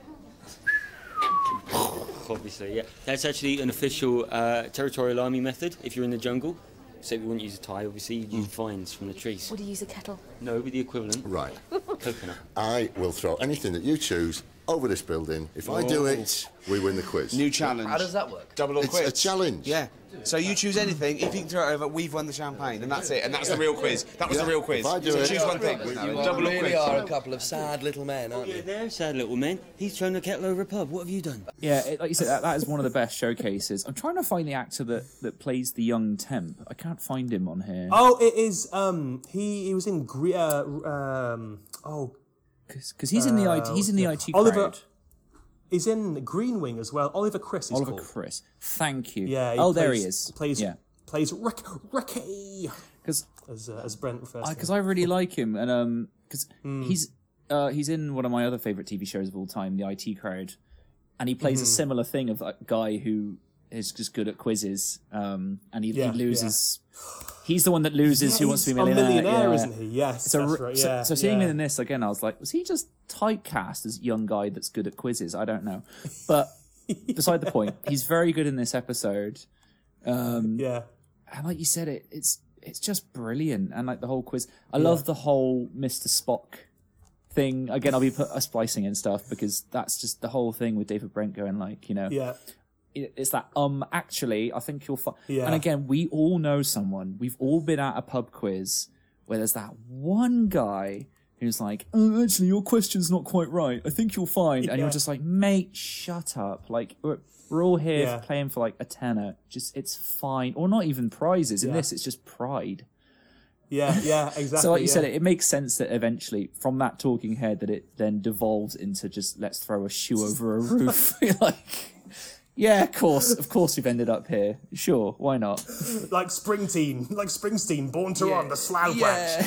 Obviously, yeah. That's actually an official territorial army method. If you're in the jungle, so you wouldn't use a tie, obviously, you'd use vines from the trees. Would you use a kettle? No, it'd be the equivalent. Right. Coconut. I will throw anything that you choose over this building. If I do it, we win the quiz. New challenge. How does that work? Double or quit. It's a challenge. Yeah. So you choose anything. If you can throw it over, we've won the champagne, and that's it. And that's the real quiz. That was the real quiz. If I do so it, choose one thing. Double or really quit. are a couple of sad little men, aren't you? They're sad little men. He's thrown a kettle over a pub. What have you done? Yeah, like you said, that is one of the best showcases. I'm trying to find the actor that plays the young temp. I can't find him on here. Oh, it is. He was in because he's in the IT. He's in the IT Oliver. crowd. He's in Green Wing as well. Oliver Chris. Oliver Chris. Thank you. Yeah. There he is. Plays Ricky. Because as Brent refers to. Because I really like him, and because he's in one of my other favorite TV shows of all time, The IT Crowd, and he plays a similar thing of a guy who is just good at quizzes, and he loses. He's the one that loses. Who Wants to Be a Millionaire? Isn't he? Yes, that's right. Yeah. So seeing him in this again, I was like, was he just typecast as a young guy that's good at quizzes? I don't know, but beside the point, he's very good in this episode. And like you said, it's just brilliant, and like the whole quiz. I love the whole Mr. Spock thing. Again, I'll be splicing in stuff because that's just the whole thing with David Brent going like, it's that actually I think you'll find. And again, we all know someone. We've all been at a pub quiz where there's that one guy who's like, oh, actually your question's not quite right. I think you'll find, and you're just like, mate, shut up. Like we're all here playing for like a tenner. Just it's fine, or not even prizes. In this, it's just pride. Yeah, exactly. So like you said, it makes sense that eventually from that talking head that it then devolves into just let's throw a shoe over a roof. Like, yeah, of course we've ended up here. Sure, why not? like Springsteen, Born to Run, the Slough branch.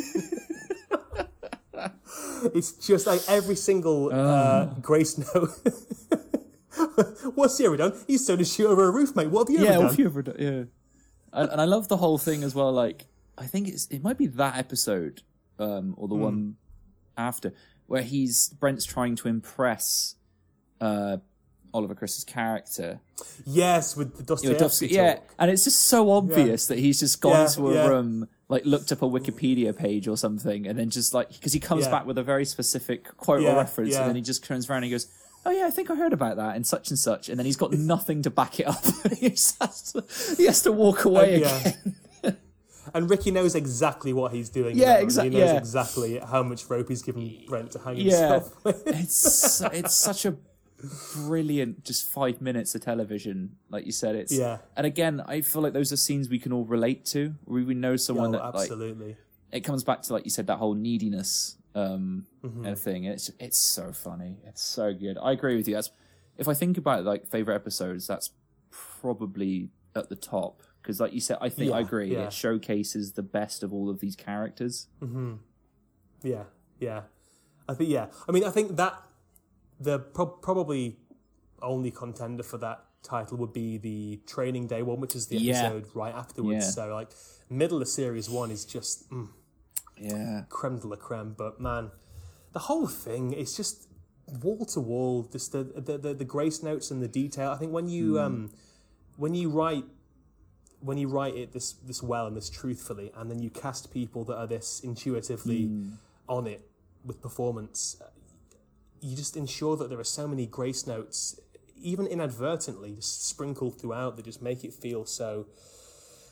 It's just like every single grace note. What's Sierra done? He's thrown a shoe over a roof, mate. What have you ever done? What have you ever done? Yeah. And I love the whole thing as well. Like, I think it might be that episode, or the one after, where Brent's trying to impress Oliver Chris's character. Yes, with the Dostoevsky talk. Yeah, and it's just so obvious that he's just gone to a room, like looked up a Wikipedia page or something, and then just like, because he comes back with a very specific quote or reference, and then he just turns around and he goes, oh yeah, I think I heard about that in such and such, and then he's got nothing to back it up. He has to walk away again. And Ricky knows exactly what he's doing. Yeah, exactly. He knows exactly how much rope he's given Brent to hang himself with. It's such a brilliant, just 5 minutes of television, like you said. And again, I feel like those are scenes we can all relate to. We know someone that absolutely. Like, it comes back to, like you said, that whole neediness thing. It's so funny. It's so good. I agree with you. If I think about like favorite episodes, that's probably at the top. Because, like you said, I think I agree. It showcases the best of all of these characters. Yeah. I think that the probably only contender for that title would be the Training Day one, which is the episode right afterwards. So, like, middle of series 1 is just creme de la creme. But man, the whole thing is just wall to wall. Just the grace notes and the detail. I think when you write it this well and this truthfully, and then you cast people that are this intuitively on it with performance, you just ensure that there are so many grace notes, even inadvertently, just sprinkled throughout, that just make it feel so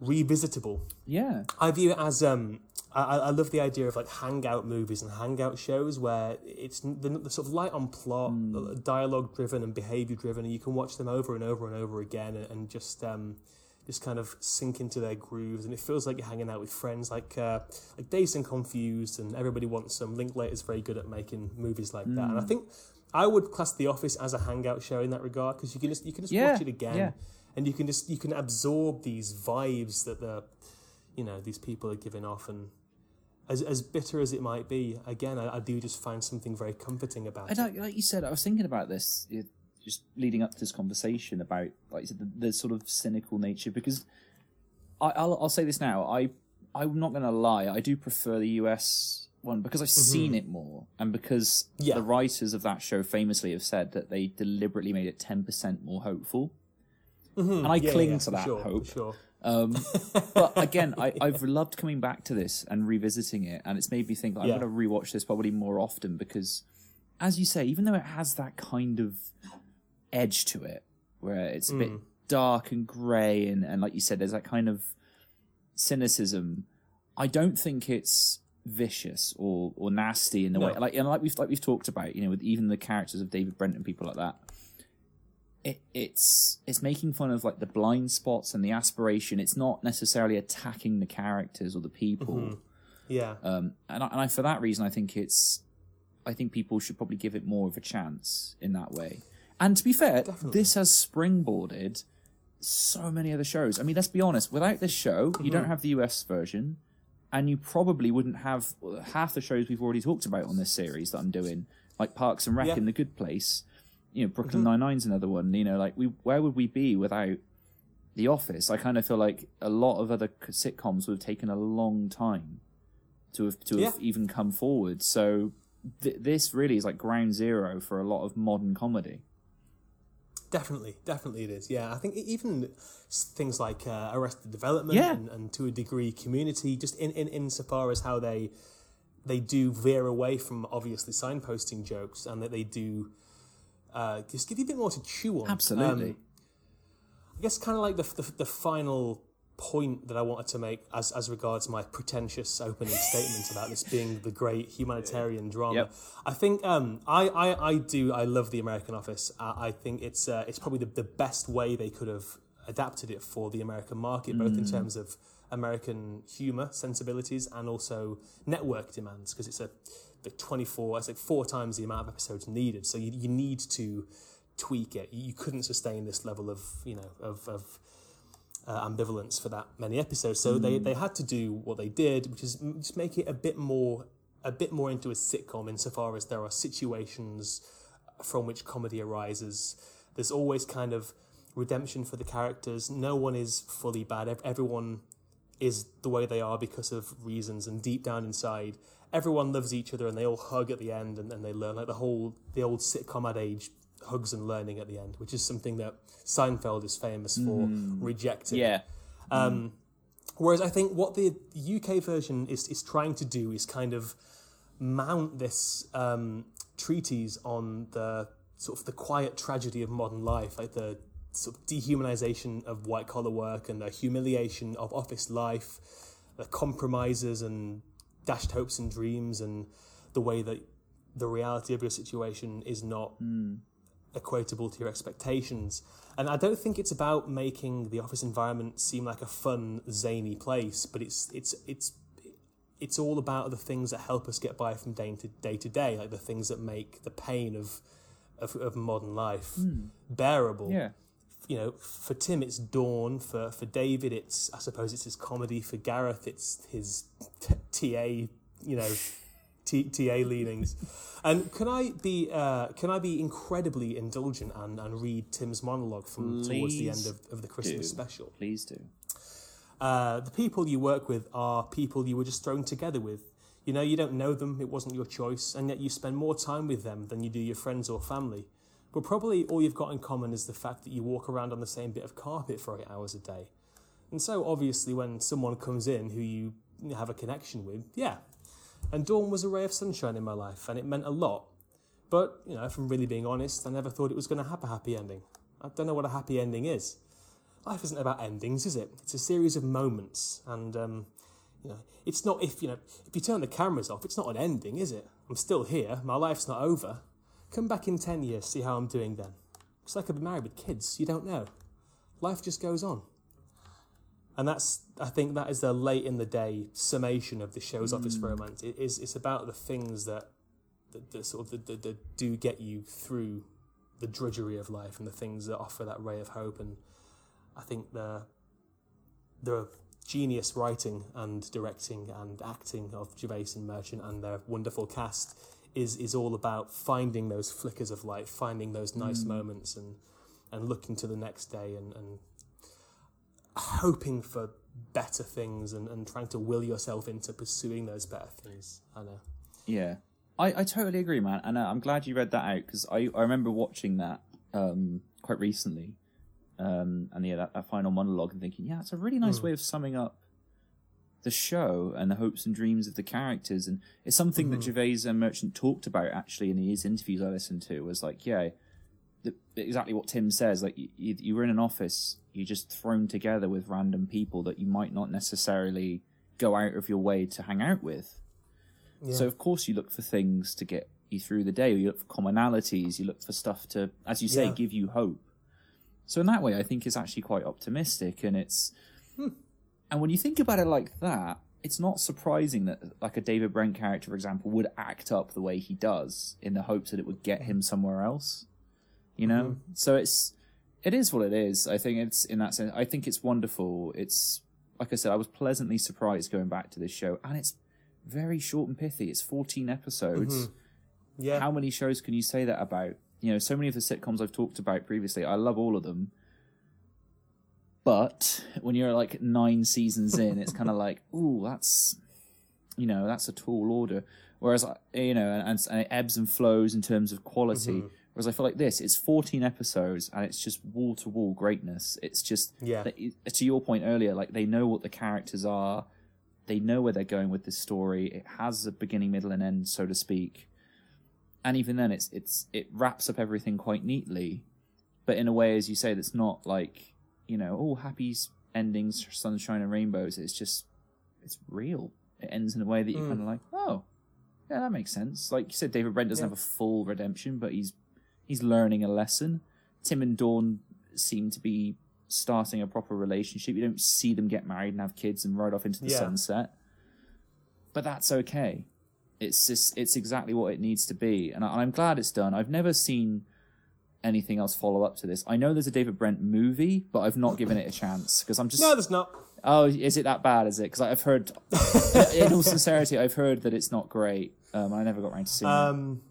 revisitable. Yeah. I view it as I love the idea of like hangout movies and hangout shows where it's the sort of light on plot, dialogue driven and behaviour driven, and you can watch them over and over and over again and just kind of sink into their grooves, and it feels like you're hanging out with friends, like Dazed and Confused, and Everybody Wants Some. Linklater's very good at making movies like that, and I think I would class The Office as a hangout show in that regard, because you can just watch it again, and you can absorb these vibes that these people are giving off, and as bitter as it might be, again, I do just find something very comforting about it. Like you said, I was thinking about this just leading up to this conversation about, like you said, the sort of cynical nature, because I'll say this now, I'm not going to lie, I do prefer the US one because I've seen it more, and because the writers of that show famously have said that they deliberately made it 10% more hopeful. And I cling to that hope. For sure. But again, I've loved coming back to this and revisiting it, and it's made me think I'm going to rewatch this probably more often, because, as you say, even though it has that kind of edge to it, where it's a bit dark and grey, and like you said, there's that kind of cynicism, I don't think it's vicious or nasty in the way, like we've talked about, with even the characters of David Brent and people like that. It's making fun of like the blind spots and the aspiration. It's not necessarily attacking the characters or the people. And I, for that reason, I think people should probably give it more of a chance in that way. And to be fair, this has springboarded so many other shows. I mean, let's be honest. Without this show, you don't have the US version, and you probably wouldn't have half the shows we've already talked about on this series that I'm doing, like Parks and Rec and The Good Place. Brooklyn Nine-Nine's another one. Where would we be without The Office? I kind of feel like a lot of other sitcoms would have taken a long time to have even come forward. So this really is like ground zero for a lot of modern comedy. Definitely it is. Yeah, I think even things like Arrested Development and to a degree Community, just insofar as how they do veer away from obviously signposting jokes, and that they do. Just give you a bit more to chew on. Absolutely. I guess kind of like the final point that I wanted to make as regards my pretentious opening statement about this being the great humanitarian drama. I think I love The American Office. I think it's probably the best way they could have adapted it for the American market, both in terms of American humour sensibilities and also network demands, because it's it's like 4 times the amount of episodes needed. So you need to tweak it. You couldn't sustain this level of ambivalence for that many episodes. So they had to do what they did, which is just make it a bit more into a sitcom, insofar as there are situations from which comedy arises. There's always kind of redemption for the characters. No one is fully bad. Everyone is the way they are because of reasons, and deep down inside, everyone loves each other, and they all hug at the end, and they learn, like the old sitcom adage, hugs and learning at the end, which is something that Seinfeld is famous for rejecting. Whereas I think what the UK version is trying to do is kind of mount this treatise on the sort of the quiet tragedy of modern life, like the sort of dehumanization of white collar work and the humiliation of office life, the compromises and dashed hopes and dreams, and the way that the reality of your situation is not equatable to your expectations. And I don't think it's about making the office environment seem like a fun, zany place, but it's all about the things that help us get by from day to day, like the things that make the pain of modern life bearable. Yeah. For Tim, it's Dawn. For David, I suppose it's his comedy. For Gareth, it's his TA leanings. And can I be incredibly indulgent and read Tim's monologue from towards the end of the Christmas special? Please do. The people you work with are people you were just thrown together with. You don't know them, it wasn't your choice, and yet you spend more time with them than you do your friends or family. But probably all you've got in common is the fact that you walk around on the same bit of carpet for 8 hours a day. And so obviously when someone comes in who you have a connection with, And Dawn was a ray of sunshine in my life, and it meant a lot. But, if I'm really being honest, I never thought it was going to have a happy ending. I don't know what a happy ending is. life isn't about endings, is it? It's a series of moments, and it's not if you turn the cameras off, it's not an ending, is it? I'm still here. My life's not over. Come back in 10 years, see how I'm doing then. It's like I've been married with kids. You don't know. Life just goes on. And I think that is the late in the day summation of the show's office romance. It's about the things that do get you through the drudgery of life, and the things that offer that ray of hope. And I think the genius writing and directing and acting of Gervais and Merchant and their wonderful cast is all about finding those flickers of light, finding those nice moments, and looking to the next day and hoping for better things and trying to will yourself into pursuing those better things. I know. Yeah. I totally agree, man. And I'm glad you read that out, because I remember watching that quite recently. And yeah, that final monologue, and thinking, yeah, it's a really nice way of summing up the show and the hopes and dreams of the characters. And it's something that Gervais and Merchant talked about, actually, in his interviews I listened to, was like, yeah, exactly what Tim says. Like, you were in an office, you're just thrown together with random people that you might not necessarily go out of your way to hang out with. Yeah. So, of course, you look for things to get you through the day, or you look for commonalities, you look for stuff to, as you say, give you hope. So in that way, I think it's actually quite optimistic, and it's... And when you think about it like that, it's not surprising that, like, a David Brent character, for example, would act up the way he does in the hopes that it would get him somewhere else, you know? So it is what it is. I think it's, in that sense, I think it's wonderful. It's, like I said, I was pleasantly surprised going back to this show, and it's very short and pithy. It's 14 episodes. Yeah. How many shows can you say that about? You know, so many of the sitcoms I've talked about previously, I love all of them. But when you're like 9 seasons in, it's kind of like, ooh, that's a tall order. Whereas, and it ebbs and flows in terms of quality. Whereas I feel like it's 14 episodes, and it's just wall-to-wall greatness. It's just, to your point earlier, like, they know what the characters are. They know where they're going with this story. It has a beginning, middle, and end, so to speak. And even then, it wraps up everything quite neatly, but in a way, as you say, that's not like, happy endings, sunshine and rainbows. It's real. It ends in a way that you're kind of like, oh, yeah, that makes sense. Like you said, David Brent doesn't have a full redemption, but he's learning a lesson. Tim and Dawn seem to be starting a proper relationship. You don't see them get married and have kids and ride off into the sunset, but that's okay. It's exactly what it needs to be, and I'm glad it's done. I've never seen anything else follow up to this. I know there's a David Brent movie, but I've not given it a chance because I'm just... No, there's not. Oh, is it that bad, is it? Because I've heard, in all sincerity, I've heard that it's not great. I never got around to seeing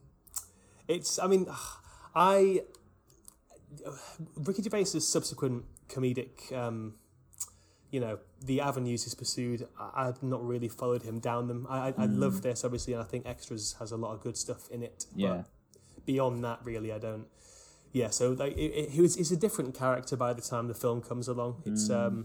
it. Ricky Gervais's subsequent comedic... the avenues he's pursued, I've not really followed him down them. I love this, obviously, and I think Extras has a lot of good stuff in it. Yeah. But beyond that, really, I don't. Yeah, so like, he's a different character by the time the film comes along. It's,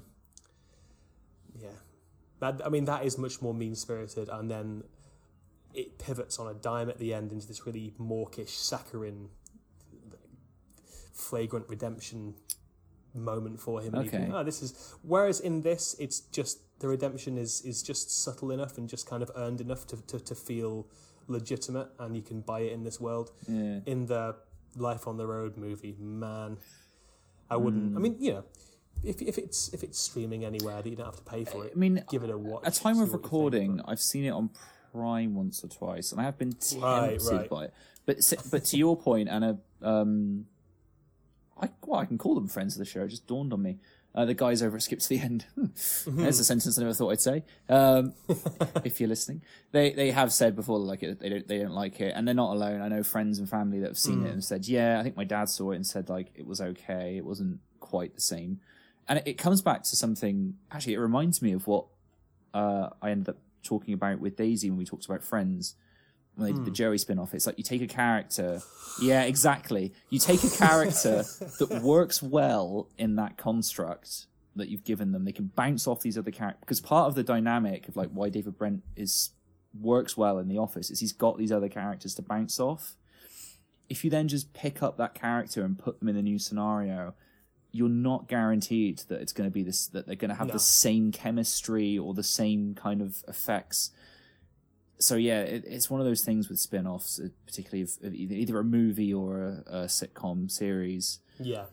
that is much more mean-spirited, and then it pivots on a dime at the end into this really mawkish, saccharine, flagrant redemption moment for him. And whereas in this, it's just the redemption is just subtle enough and just kind of earned enough to feel legitimate, and you can buy it in this world. In the Life on the Road movie, man, I wouldn't. I mean, if it's streaming anywhere that you don't have to pay for it, give it a watch. At time of recording, I've seen it on Prime once or twice, and I have been tempted by it. But to your point, Anna, I can call them friends of the show. It just dawned on me. The guys over at Skip to the End. There's a sentence I never thought I'd say. If you're listening, they have said before like they don't like it, and they're not alone. I know friends and family that have seen it and said, yeah, I think my dad saw it and said like it was okay. It wasn't quite the same, and it comes back to something. Actually, it reminds me of what I ended up talking about with Daisy when we talked about Friends. When they did the Joey spin-off, it's like you take a character... Yeah, exactly. You take a character that works well in that construct that you've given them. They can bounce off these other characters. Because part of the dynamic of like why David Brent works well in The Office is he's got these other characters to bounce off. If you then just pick up that character and put them in a new scenario, you're not guaranteed that it's going to be this, that they're going to have the same chemistry or the same kind of effects. So yeah, it's one of those things with spin-offs, particularly of either a movie or a sitcom series. Yeah.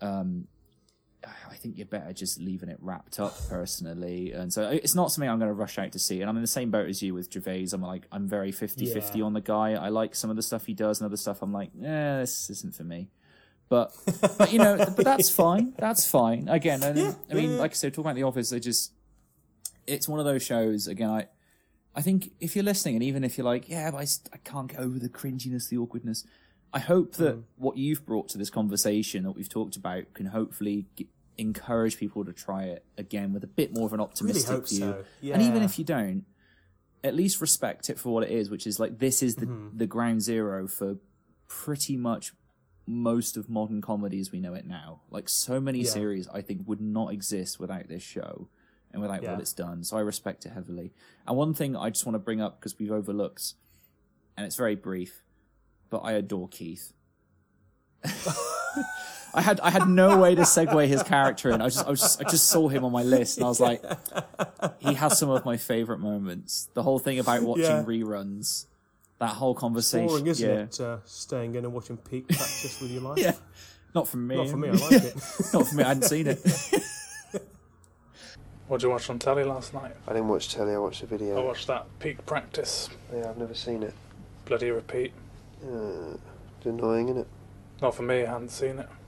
I think you're better just leaving it wrapped up, personally. And so it's not something I'm going to rush out to see. And I'm in the same boat as you with Gervais. I'm very 50-50 on the guy. I like some of the stuff he does, and other stuff I'm like, this isn't for me. But you know, but that's fine. That's fine. Again, I mean, like I said, talking about The Office, it's one of those shows. Again, I think if you're listening, and even if you're like, but I can't get over the cringiness, the awkwardness, I hope that what you've brought to this conversation that we've talked about can hopefully encourage people to try it again with a bit more of an optimistic view. So. Yeah. And even if you don't, at least respect it for what it is, which is like, this is the ground zero for pretty much most of modern comedy as we know it now. Like, so many series, I think, would not exist without this show and without what it's done. So I respect it heavily. And one thing I just want to bring up, because we've overlooked, and it's very brief, but I adore Keith. I had no way to segue his character in. I just saw him on my list, and I was like, he has some of my favourite moments. The whole thing about watching reruns, that whole conversation. It's boring, isn't it? Staying in and watching peak practice with your life. Yeah, not for me. Not for me. I like it. Not for me. I hadn't seen it. What did you watch on telly last night? I didn't watch telly. I watched a video. I watched that Peak Practice. Yeah, I've never seen it. Bloody repeat. It's annoying, isn't it? Not for me. I hadn't seen it.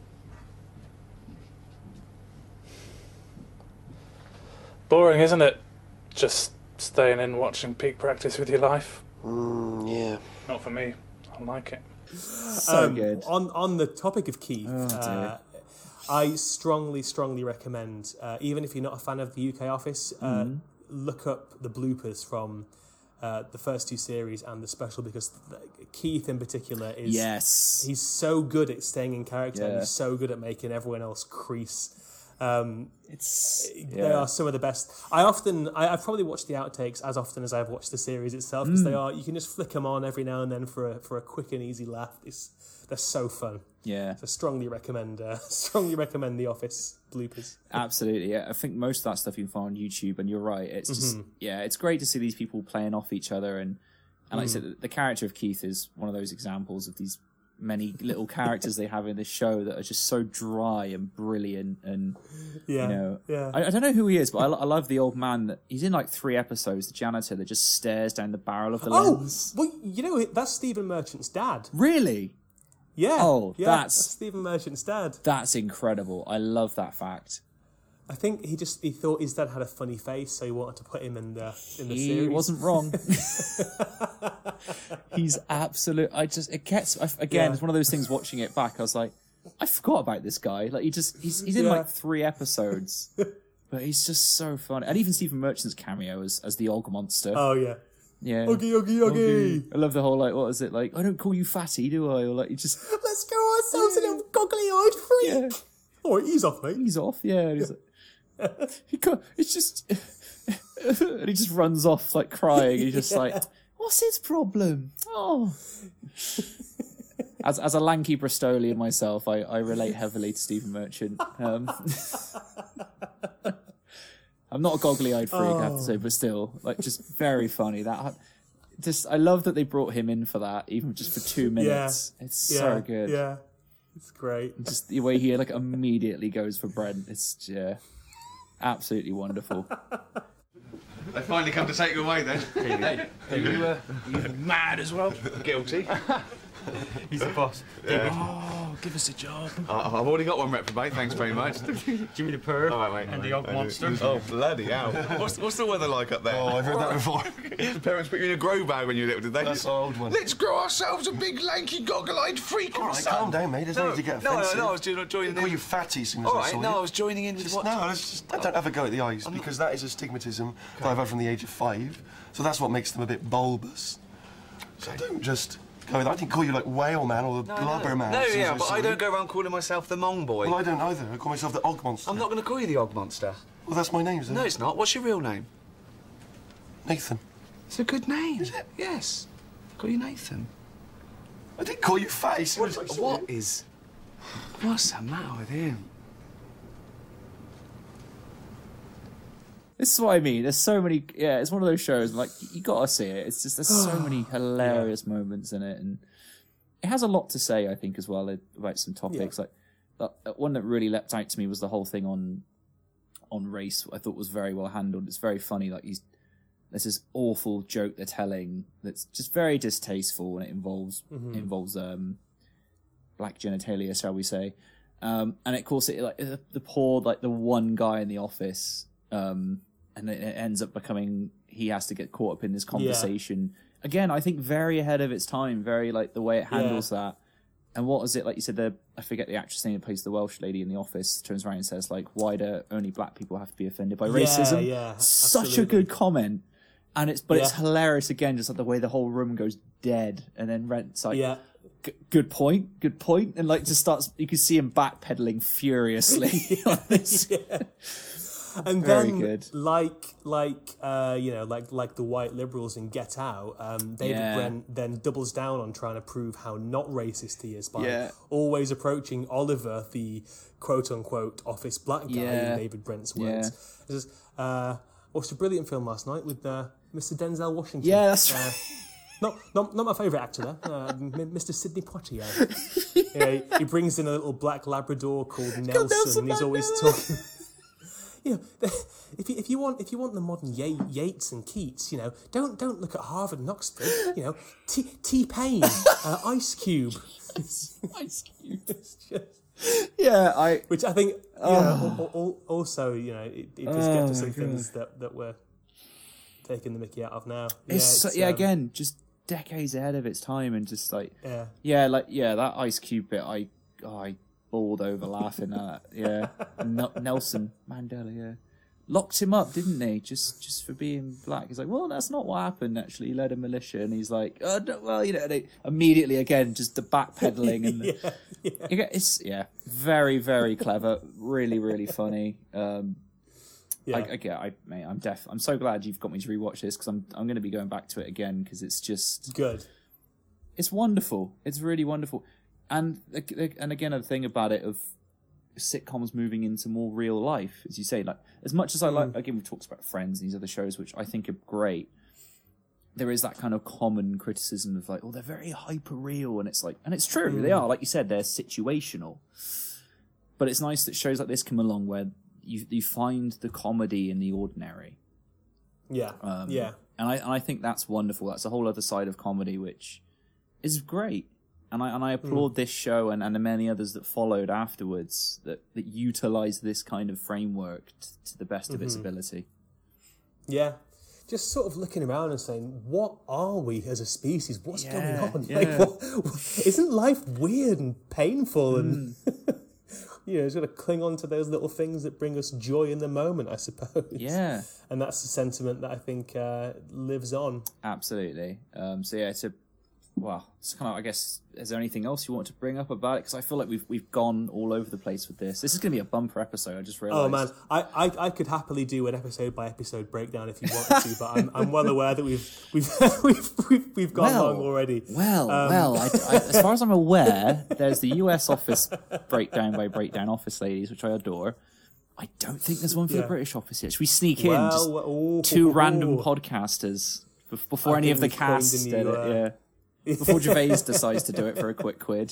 Boring, isn't it? Just staying in watching Peak Practice with your life. Yeah. Not for me. I like it. So good. On the topic of Keith, I strongly recommend, even if you're not a fan of the UK Office, look up the bloopers from the first two series and the special, because Keith in particular is he's so good at staying in character and he's so good at making everyone else crease. They are some of the best. I've probably watched the outtakes as often as I've watched the series itself, because you can just flick them on every now and then for a quick and easy laugh. They're so fun. Yeah. So strongly recommend The Office bloopers. Absolutely. Yeah. I think most of that stuff you can find on YouTube, and you're right. It's just it's great to see these people playing off each other, and like I said, the character of Keith is one of those examples of these many little characters they have in this show that are just so dry and brilliant, and you know, I don't know who he is, but I love the old man that he's in like 3 episodes, the janitor that just stares down the barrel of the lens. Well, you know, that's Stephen Merchant's dad. Really? Yeah. Oh, that's Stephen Merchant's dad. That's incredible. I love that fact. I think he thought his dad had a funny face, so he wanted to put him in the series. He wasn't wrong. He's absolute. It's one of those things. Watching it back, I was like, I forgot about this guy. Like he's in like 3 episodes, but he's just so funny. And even Stephen Merchant's cameo as the Og Monster. Oh yeah. Yeah. Oggy. I love the whole, like, what is it? Like, I don't call you fatty, do I? Or like, you just... Let's go ourselves in a goggly-eyed freak. Yeah. Oh, ease off, mate. Ease off, yeah. And he's like, it's just... and he just runs off, like, crying. He's just like, what's his problem? Oh. As a lanky Bristolian myself, I relate heavily to Stephen Merchant. I'm not a goggly-eyed freak, I have to say, but still, like, just very funny. I love that they brought him in for that, even just for 2 minutes. It's so good. Yeah, it's great. Just the way he like immediately goes for Brent. It's absolutely wonderful. They finally come to take you away then. Hey, you mad as well? Guilty. He's the boss. Oh, give us a job. I've already got one reprobate, thanks very much. Jimmy the Purr right, and the Og Monster. Oh, bloody hell. What's the weather like up there? Oh, I've heard that before. Parents put you in a grow bag when you were little, did they? That's our old one. Let's grow ourselves a big, lanky, goggle-eyed freak. All right, calm down, mate. There's no need to get offensive. No, I was joining in. Call you fatty as soon as All I right, saw you. I was joining in with what? No, I don't have a go at the eyes, because that is a stigmatism that I've had from the age of 5. So that's what makes them a bit bulbous. So don't just... I didn't call you like Whale Man or the Blubber Man. No, yeah, but I don't go around calling myself the Mong Boy. Well, I don't either. I call myself the Og Monster. I'm not going to call you the Og Monster. Well, that's my name, isn't it? No, it's not. What's your real name? Nathan. It's a good name. Is it? Yes. Call you Nathan. I didn't call you fatty. What's the matter with him? This is what I mean. There's so many. Yeah, it's one of those shows. Like you gotta see it. It's just there's so many hilarious moments in it, and it has a lot to say. I think as well about some topics. Like one that really leapt out to me was the whole thing on race. I thought was very well handled. It's very funny. Like there's this awful joke they're telling that's just very distasteful, and it involves black genitalia, shall we say? And of course, it like the poor like the one guy in the office. And it ends up becoming he has to get caught up in this conversation again. I think very ahead of its time, very like the way it handles that. And what was it like you said? I forget the actress name that plays the Welsh lady in The Office. Turns around and says like, "Why do only black people have to be offended by racism?" Yeah, such a good comment. And it's hilarious again, just like the way the whole room goes dead, and then Rent's like, good point, and like just starts. You can see him backpedaling furiously on this. And Very then, good. like the white liberals in Get Out, David Brent then doubles down on trying to prove how not racist he is by always approaching Oliver, the quote-unquote office black guy, in David Brent's words. He says, watched a brilliant film last night with Mr. Denzel Washington. Yeah, that's right. Not my favourite actor there, Mr. Sidney Poitier. He brings in a little black Labrador called Nelson, and he's always talking. If you want the modern Yeats and Keats, don't look at Harvard and Oxford. T-Pain, Ice Cube. Ice Cube. It's just, which I think also it does get to some things that we're taking the mickey out of now. Again, just decades ahead of its time, and just like that Ice Cube bit, I bawled over laughing at Nelson Mandela locked him up, didn't they, just for being black. He's like, well, that's not what happened actually. He led a militia, and he's like, oh no, well, they immediately again just the backpedaling and it's very, very clever, really, really funny. I'm so glad you've got me to rewatch this, because I'm going to be going back to it again, because it's just good. It's wonderful. It's really wonderful. And again, a thing about it of sitcoms moving into more real life, as you say, like as much as I like, again, we've talked about Friends and these other shows, which I think are great. There is that kind of common criticism of like, oh, they're very hyper real, and it's like, and it's true, they are, like you said, they're situational. But it's nice that shows like this come along where you find the comedy in the ordinary. And I think that's wonderful. That's a whole other side of comedy, which is great. And I applaud this show and the many others that followed afterwards that utilise this kind of framework to the best of its ability. Yeah. Just sort of looking around and saying, what are we as a species? What's going on? Yeah. Like, isn't life weird and painful? And just got to cling on to those little things that bring us joy in the moment, I suppose. Yeah. And that's the sentiment that I think lives on. Absolutely. It's kind of, I guess, is there anything else you want to bring up about it? Because I feel like we've gone all over the place with this. This is going to be a bumper episode, I just realised. Oh, man. I could happily do an episode-by-episode breakdown if you wanted to, but I'm well aware that we've gone long already. As far as I'm aware, there's the US Office breakdown Office ladies, which I adore. I don't think there's one for the British Office yet. Should we sneak in two random podcasters before any of the cast did it? Yeah. Before Gervais decides to do it for a quick quid,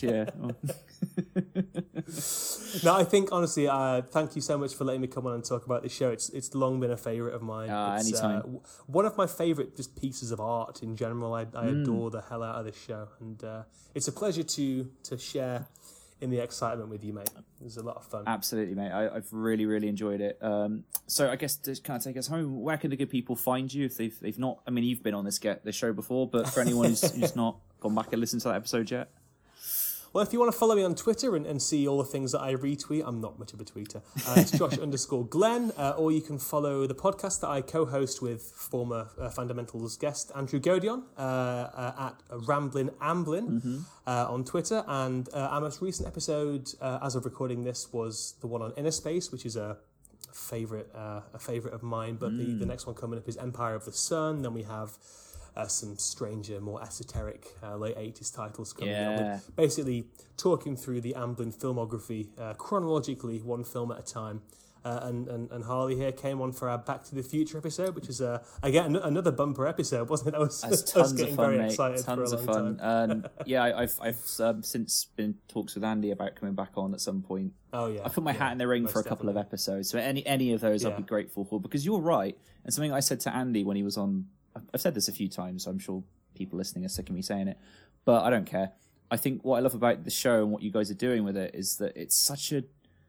No, I think, honestly, thank you so much for letting me come on and talk about this show. It's long been a favourite of mine. Anytime. One of my favourite just pieces of art in general. I adore the hell out of this show. And it's a pleasure to share in the excitement with you, mate. It was a lot of fun. Absolutely, mate. I've really, really enjoyed it. So I guess to kind of take us home, where can the good people find you if they've not? I mean, you've been on this show before, but for anyone who's not gone back and listened to that episode yet. Well, if you want to follow me on Twitter and see all the things that I retweet, I'm not much of a tweeter. It's Josh_Glenn, or you can follow the podcast that I co-host with former Fundamentals guest Andrew Godion at Ramblin' Amblin on Twitter. And our most recent episode, as of recording this, was the one on Inner Space, which is a favourite of mine. But the next one coming up is Empire of the Sun. Then we have some stranger, more esoteric late 80s titles coming up. With basically talking through the Amblin filmography chronologically, one film at a time. and Harley here came on for our Back to the Future episode, which is again another bumper episode, wasn't it? That was tons getting of fun, very mate. excited Tons for a of long fun. time. Yeah, I've since been in talks with Andy about coming back on at some point. Oh yeah, I put my hat in the ring for a couple of episodes. So any of those I'd be grateful for, because you're right. And something I said to Andy when he was on, I've said this a few times, so I'm sure people listening are sick of me saying it, but I don't care. I think what I love about the show and what you guys are doing with it is that it's such a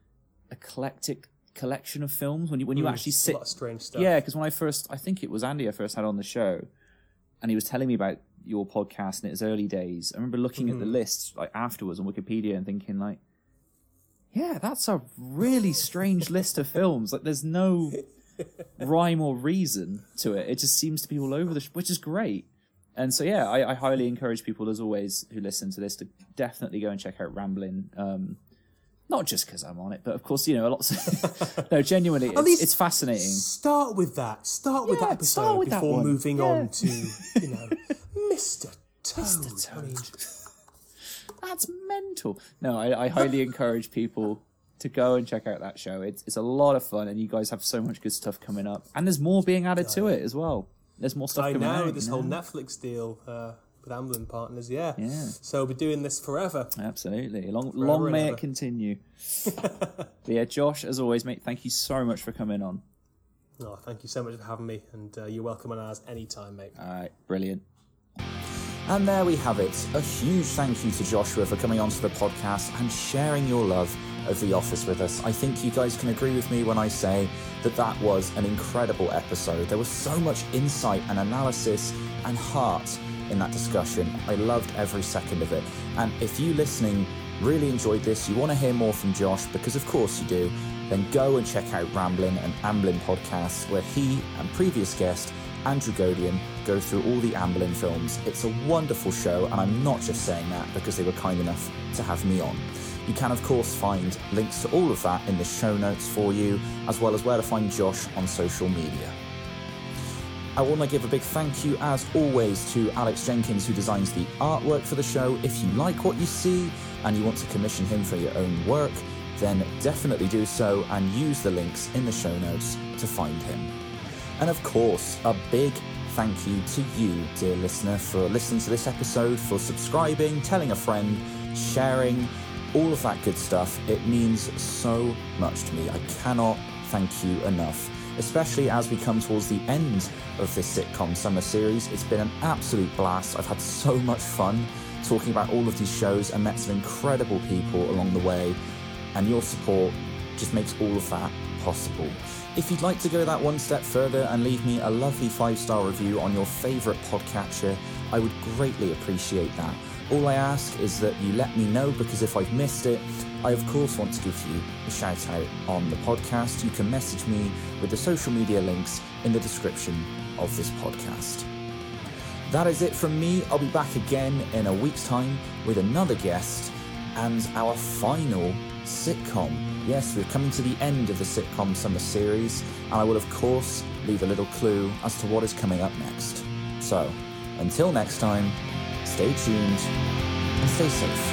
eclectic collection of films. When you actually sit, a lot of strange stuff. yeah, because when I think it was Andy I first had on the show, and he was telling me about your podcast in its early days. I remember looking at the list like afterwards on Wikipedia and thinking like, yeah, that's a really strange list of films. Like, there's no rhyme or reason to it. It just seems to be all over which is great. And so, yeah, I highly encourage people, as always, who listen to this to definitely go and check out Ramblin'. Not just because I'm on it, but of course, you know, no, genuinely, it's fascinating. Start with that. Start with that episode before moving on to, you know, Mr. Toad. That's mental. No, I highly encourage people to go and check out that show. It's a lot of fun, and you guys have so much good stuff coming up. And there's more being added to it as well. There's more stuff coming out. I know, this whole Netflix deal with Amblin Partners, yeah. So we'll be doing this forever. Absolutely. Long may it continue. But yeah, Josh, as always, mate, thank you so much for coming on. Oh, thank you so much for having me, and you're welcome on ours anytime, mate. All right, brilliant. And there we have it. A huge thank you to Joshua for coming onto the podcast and sharing your love of The Office with us. I think you guys can agree with me when I say that that was an incredible episode. There was so much insight and analysis and heart in that discussion. I loved every second of it. And if you listening really enjoyed this, you want to hear more from Josh, because of course you do, then go and check out Ramblin' and Amblin podcasts, where he and previous guest Andrew Godian go through all the Amblin films. It's a wonderful show, and I'm not just saying that because they were kind enough to have me on. You can, of course, find links to all of that in the show notes for you, as well as where to find Josh on social media. I want to give a big thank you, as always, to Alex Jenkins, who designs the artwork for the show. If you like what you see and you want to commission him for your own work, then definitely do so and use the links in the show notes to find him. And of course, a big thank you to you, dear listener, for listening to this episode, for subscribing, telling a friend, sharing, all of that good stuff. It means so much to me. I cannot thank you enough, especially as we come towards the end of this sitcom summer series. It's been an absolute blast. I've had so much fun talking about all of these shows and met some incredible people along the way, and your support just makes all of that possible. If you'd like to go that one step further and leave me a lovely 5-star review on your favourite podcatcher, I would greatly appreciate that. All I ask is that you let me know, because if I've missed it, I of course want to give you a shout out on the podcast. You can message me with the social media links in the description of this podcast. That is it from me. I'll be back again in a week's time with another guest and our final sitcom. Yes, we're coming to the end of the sitcom summer series, and I will of course leave a little clue as to what is coming up next. So, until next time, stay tuned and stay safe.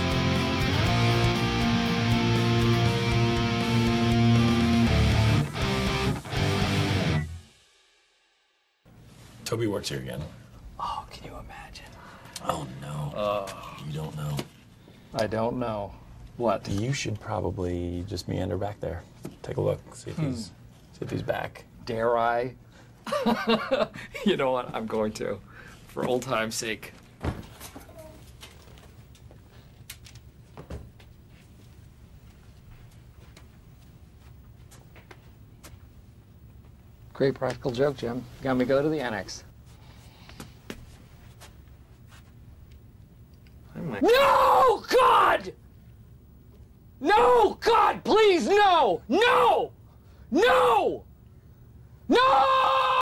Toby works here again. Oh, can you imagine? Oh, no. You don't know. I don't know. What? You should probably just meander back there. Take a look, see if he's back. Dare I? You know what? I'm going to, for old time's sake. Great practical joke, Jim. Got me go to the annex. No, God! No, God, please, no! No! No! No!